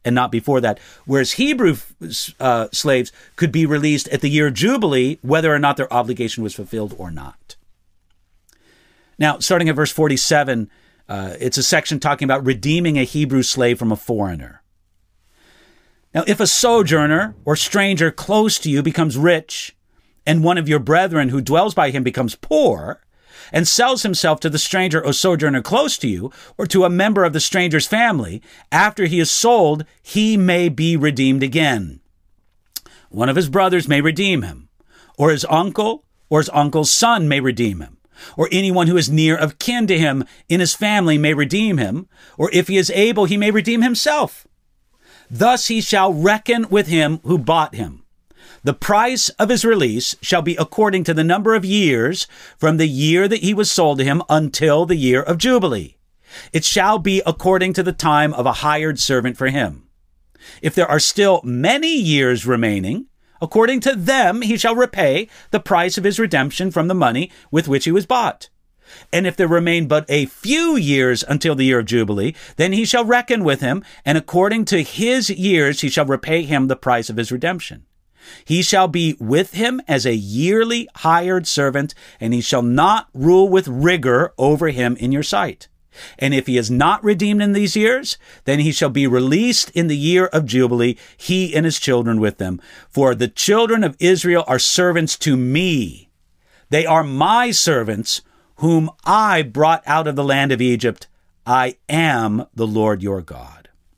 and not before that. Whereas Hebrew slaves could be released at the year of Jubilee, whether or not their obligation was fulfilled or not. Now, starting at verse 47, it's a section talking about redeeming a Hebrew slave from a foreigner. Now, if a sojourner or stranger close to you becomes rich, and one of your brethren who dwells by him becomes poor, and sells himself to the stranger or sojourner close to you, or to a member of the stranger's family, after he is sold, he may be redeemed again. One of his brothers may redeem him, or his uncle, or his uncle's son may redeem him, or anyone who is near of kin to him in his family may redeem him, or if he is able, he may redeem himself. Thus he shall reckon with him who bought him. The price of his release shall be according to the number of years from the year that he was sold to him until the year of Jubilee. It shall be according to the time of a hired servant for him. If there are still many years remaining, according to them he shall repay the price of his redemption from the money with which he was bought. And if there remain but a few years until the year of Jubilee, then he shall reckon with him, and according to his years he shall repay him the price of his redemption. He shall be with him as a yearly hired servant, and he shall not rule with rigor over him in your sight. And if he is not redeemed in these years, then he shall be released in the year of Jubilee, he and his children with them. For the children of Israel are servants to me. They are my servants, whom I brought out of the land of Egypt. I am the Lord your God.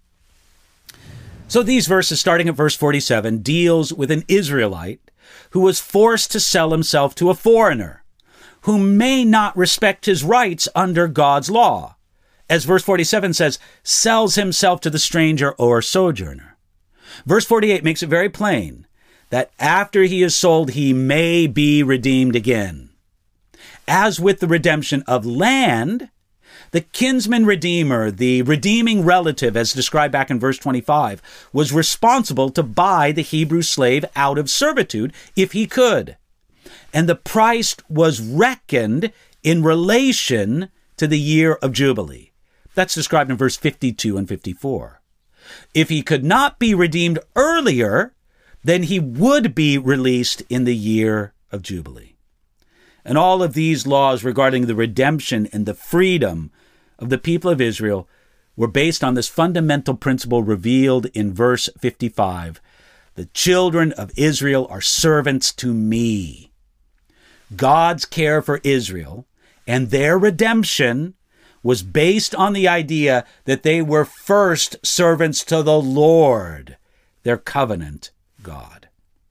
So these verses, starting at verse 47, deals with an Israelite who was forced to sell himself to a foreigner, who may not respect his rights under God's law. As verse 47 says, sells himself to the stranger or sojourner. Verse 48 makes it very plain that after he is sold, he may be redeemed again. As with the redemption of land, the kinsman redeemer, the redeeming relative, as described back in verse 25, was responsible to buy the Hebrew slave out of servitude if he could. And the price was reckoned in relation to the year of Jubilee. That's described in verse 52 and 54. If he could not be redeemed earlier, then he would be released in the year of Jubilee. And all of these laws regarding the redemption and the freedom of the people of Israel were based on this fundamental principle revealed in verse 55. The children of Israel are servants to me. God's care for Israel and their redemption was based on the idea that they were first servants to the Lord, their covenant God.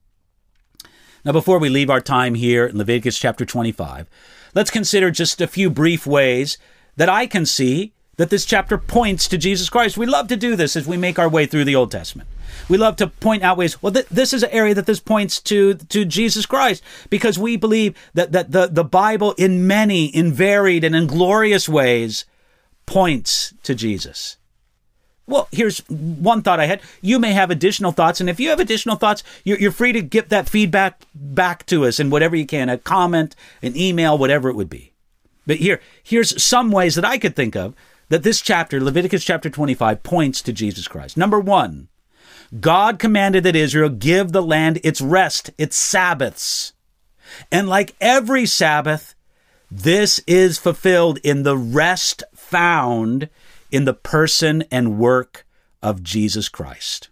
Now, before we leave our time here in Leviticus chapter 25, let's consider just a few brief ways that I can see that this chapter points to Jesus Christ. We love to do this as we make our way through the Old Testament. We love to point out ways, well, this is an area that this points to Jesus Christ, because we believe that the Bible in many, in varied and in glorious ways points to Jesus. Well, here's one thought I had. You may have additional thoughts, and if you have additional thoughts, you're free to get that feedback back to us in whatever you can, a comment, an email, whatever it would be. But here's some ways that I could think of that this chapter, Leviticus chapter 25, points to Jesus Christ. Number one, God commanded that Israel give the land its rest, its Sabbaths. And like every Sabbath, this is fulfilled in the rest found in the person and work of Jesus Christ.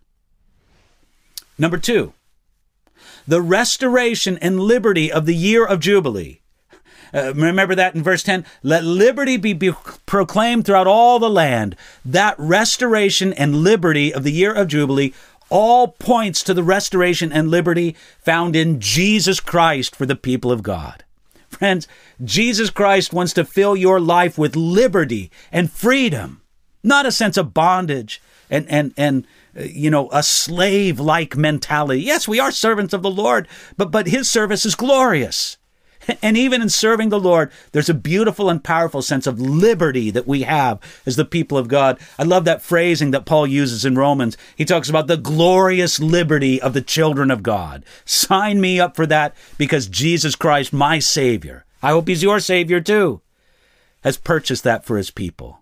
Number two, the restoration and liberty of the year of Jubilee. Remember that in verse 10? Let liberty be proclaimed throughout all the land. That restoration and liberty of the year of Jubilee all points to the restoration and liberty found in Jesus Christ for the people of God. Friends, Jesus Christ wants to fill your life with liberty and freedom, not a sense of bondage and a slave-like mentality. Yes, we are servants of the Lord, but his service is glorious. And even in serving the Lord, there's a beautiful and powerful sense of liberty that we have as the people of God. I love that phrasing that Paul uses in Romans. He talks about the glorious liberty of the children of God. Sign me up for that, because Jesus Christ, my Savior, I hope he's your Savior too, has purchased that for his people.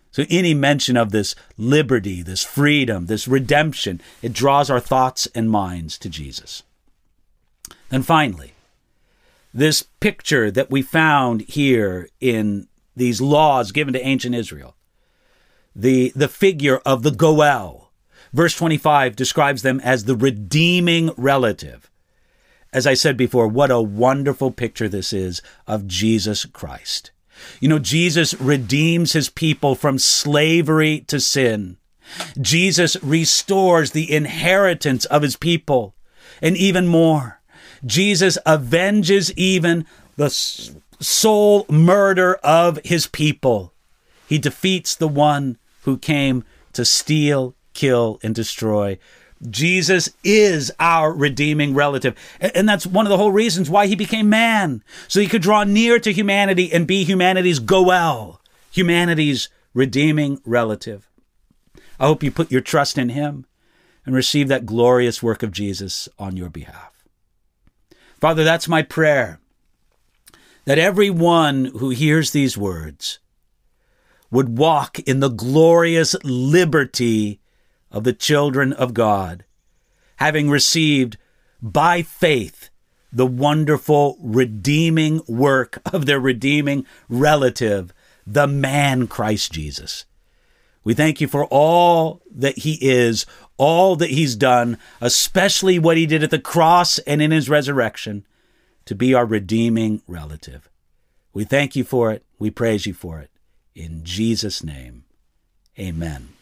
So any mention of this liberty, this freedom, this redemption, it draws our thoughts and minds to Jesus. And finally, this picture that we found here in these laws given to ancient Israel, the figure of the Goel. Verse 25 describes them as the redeeming relative. As I said before, what a wonderful picture this is of Jesus Christ. You know, Jesus redeems his people from slavery to sin. Jesus restores the inheritance of his people. And even more, Jesus avenges even the soul murder of his people. He defeats the one who came to steal, kill, and destroy. Jesus is our redeeming relative. And that's one of the whole reasons why he became man. So he could draw near to humanity and be humanity's Goel, humanity's redeeming relative. I hope you put your trust in him and receive that glorious work of Jesus on your behalf. Father, that's my prayer, that everyone who hears these words would walk in the glorious liberty of the children of God, having received by faith the wonderful redeeming work of their redeeming relative, the man Christ Jesus. We thank you for all that he is, all that he's done, especially what he did at the cross and in his resurrection, to be our redeeming relative. We thank you for it. We praise you for it. In Jesus' name, amen.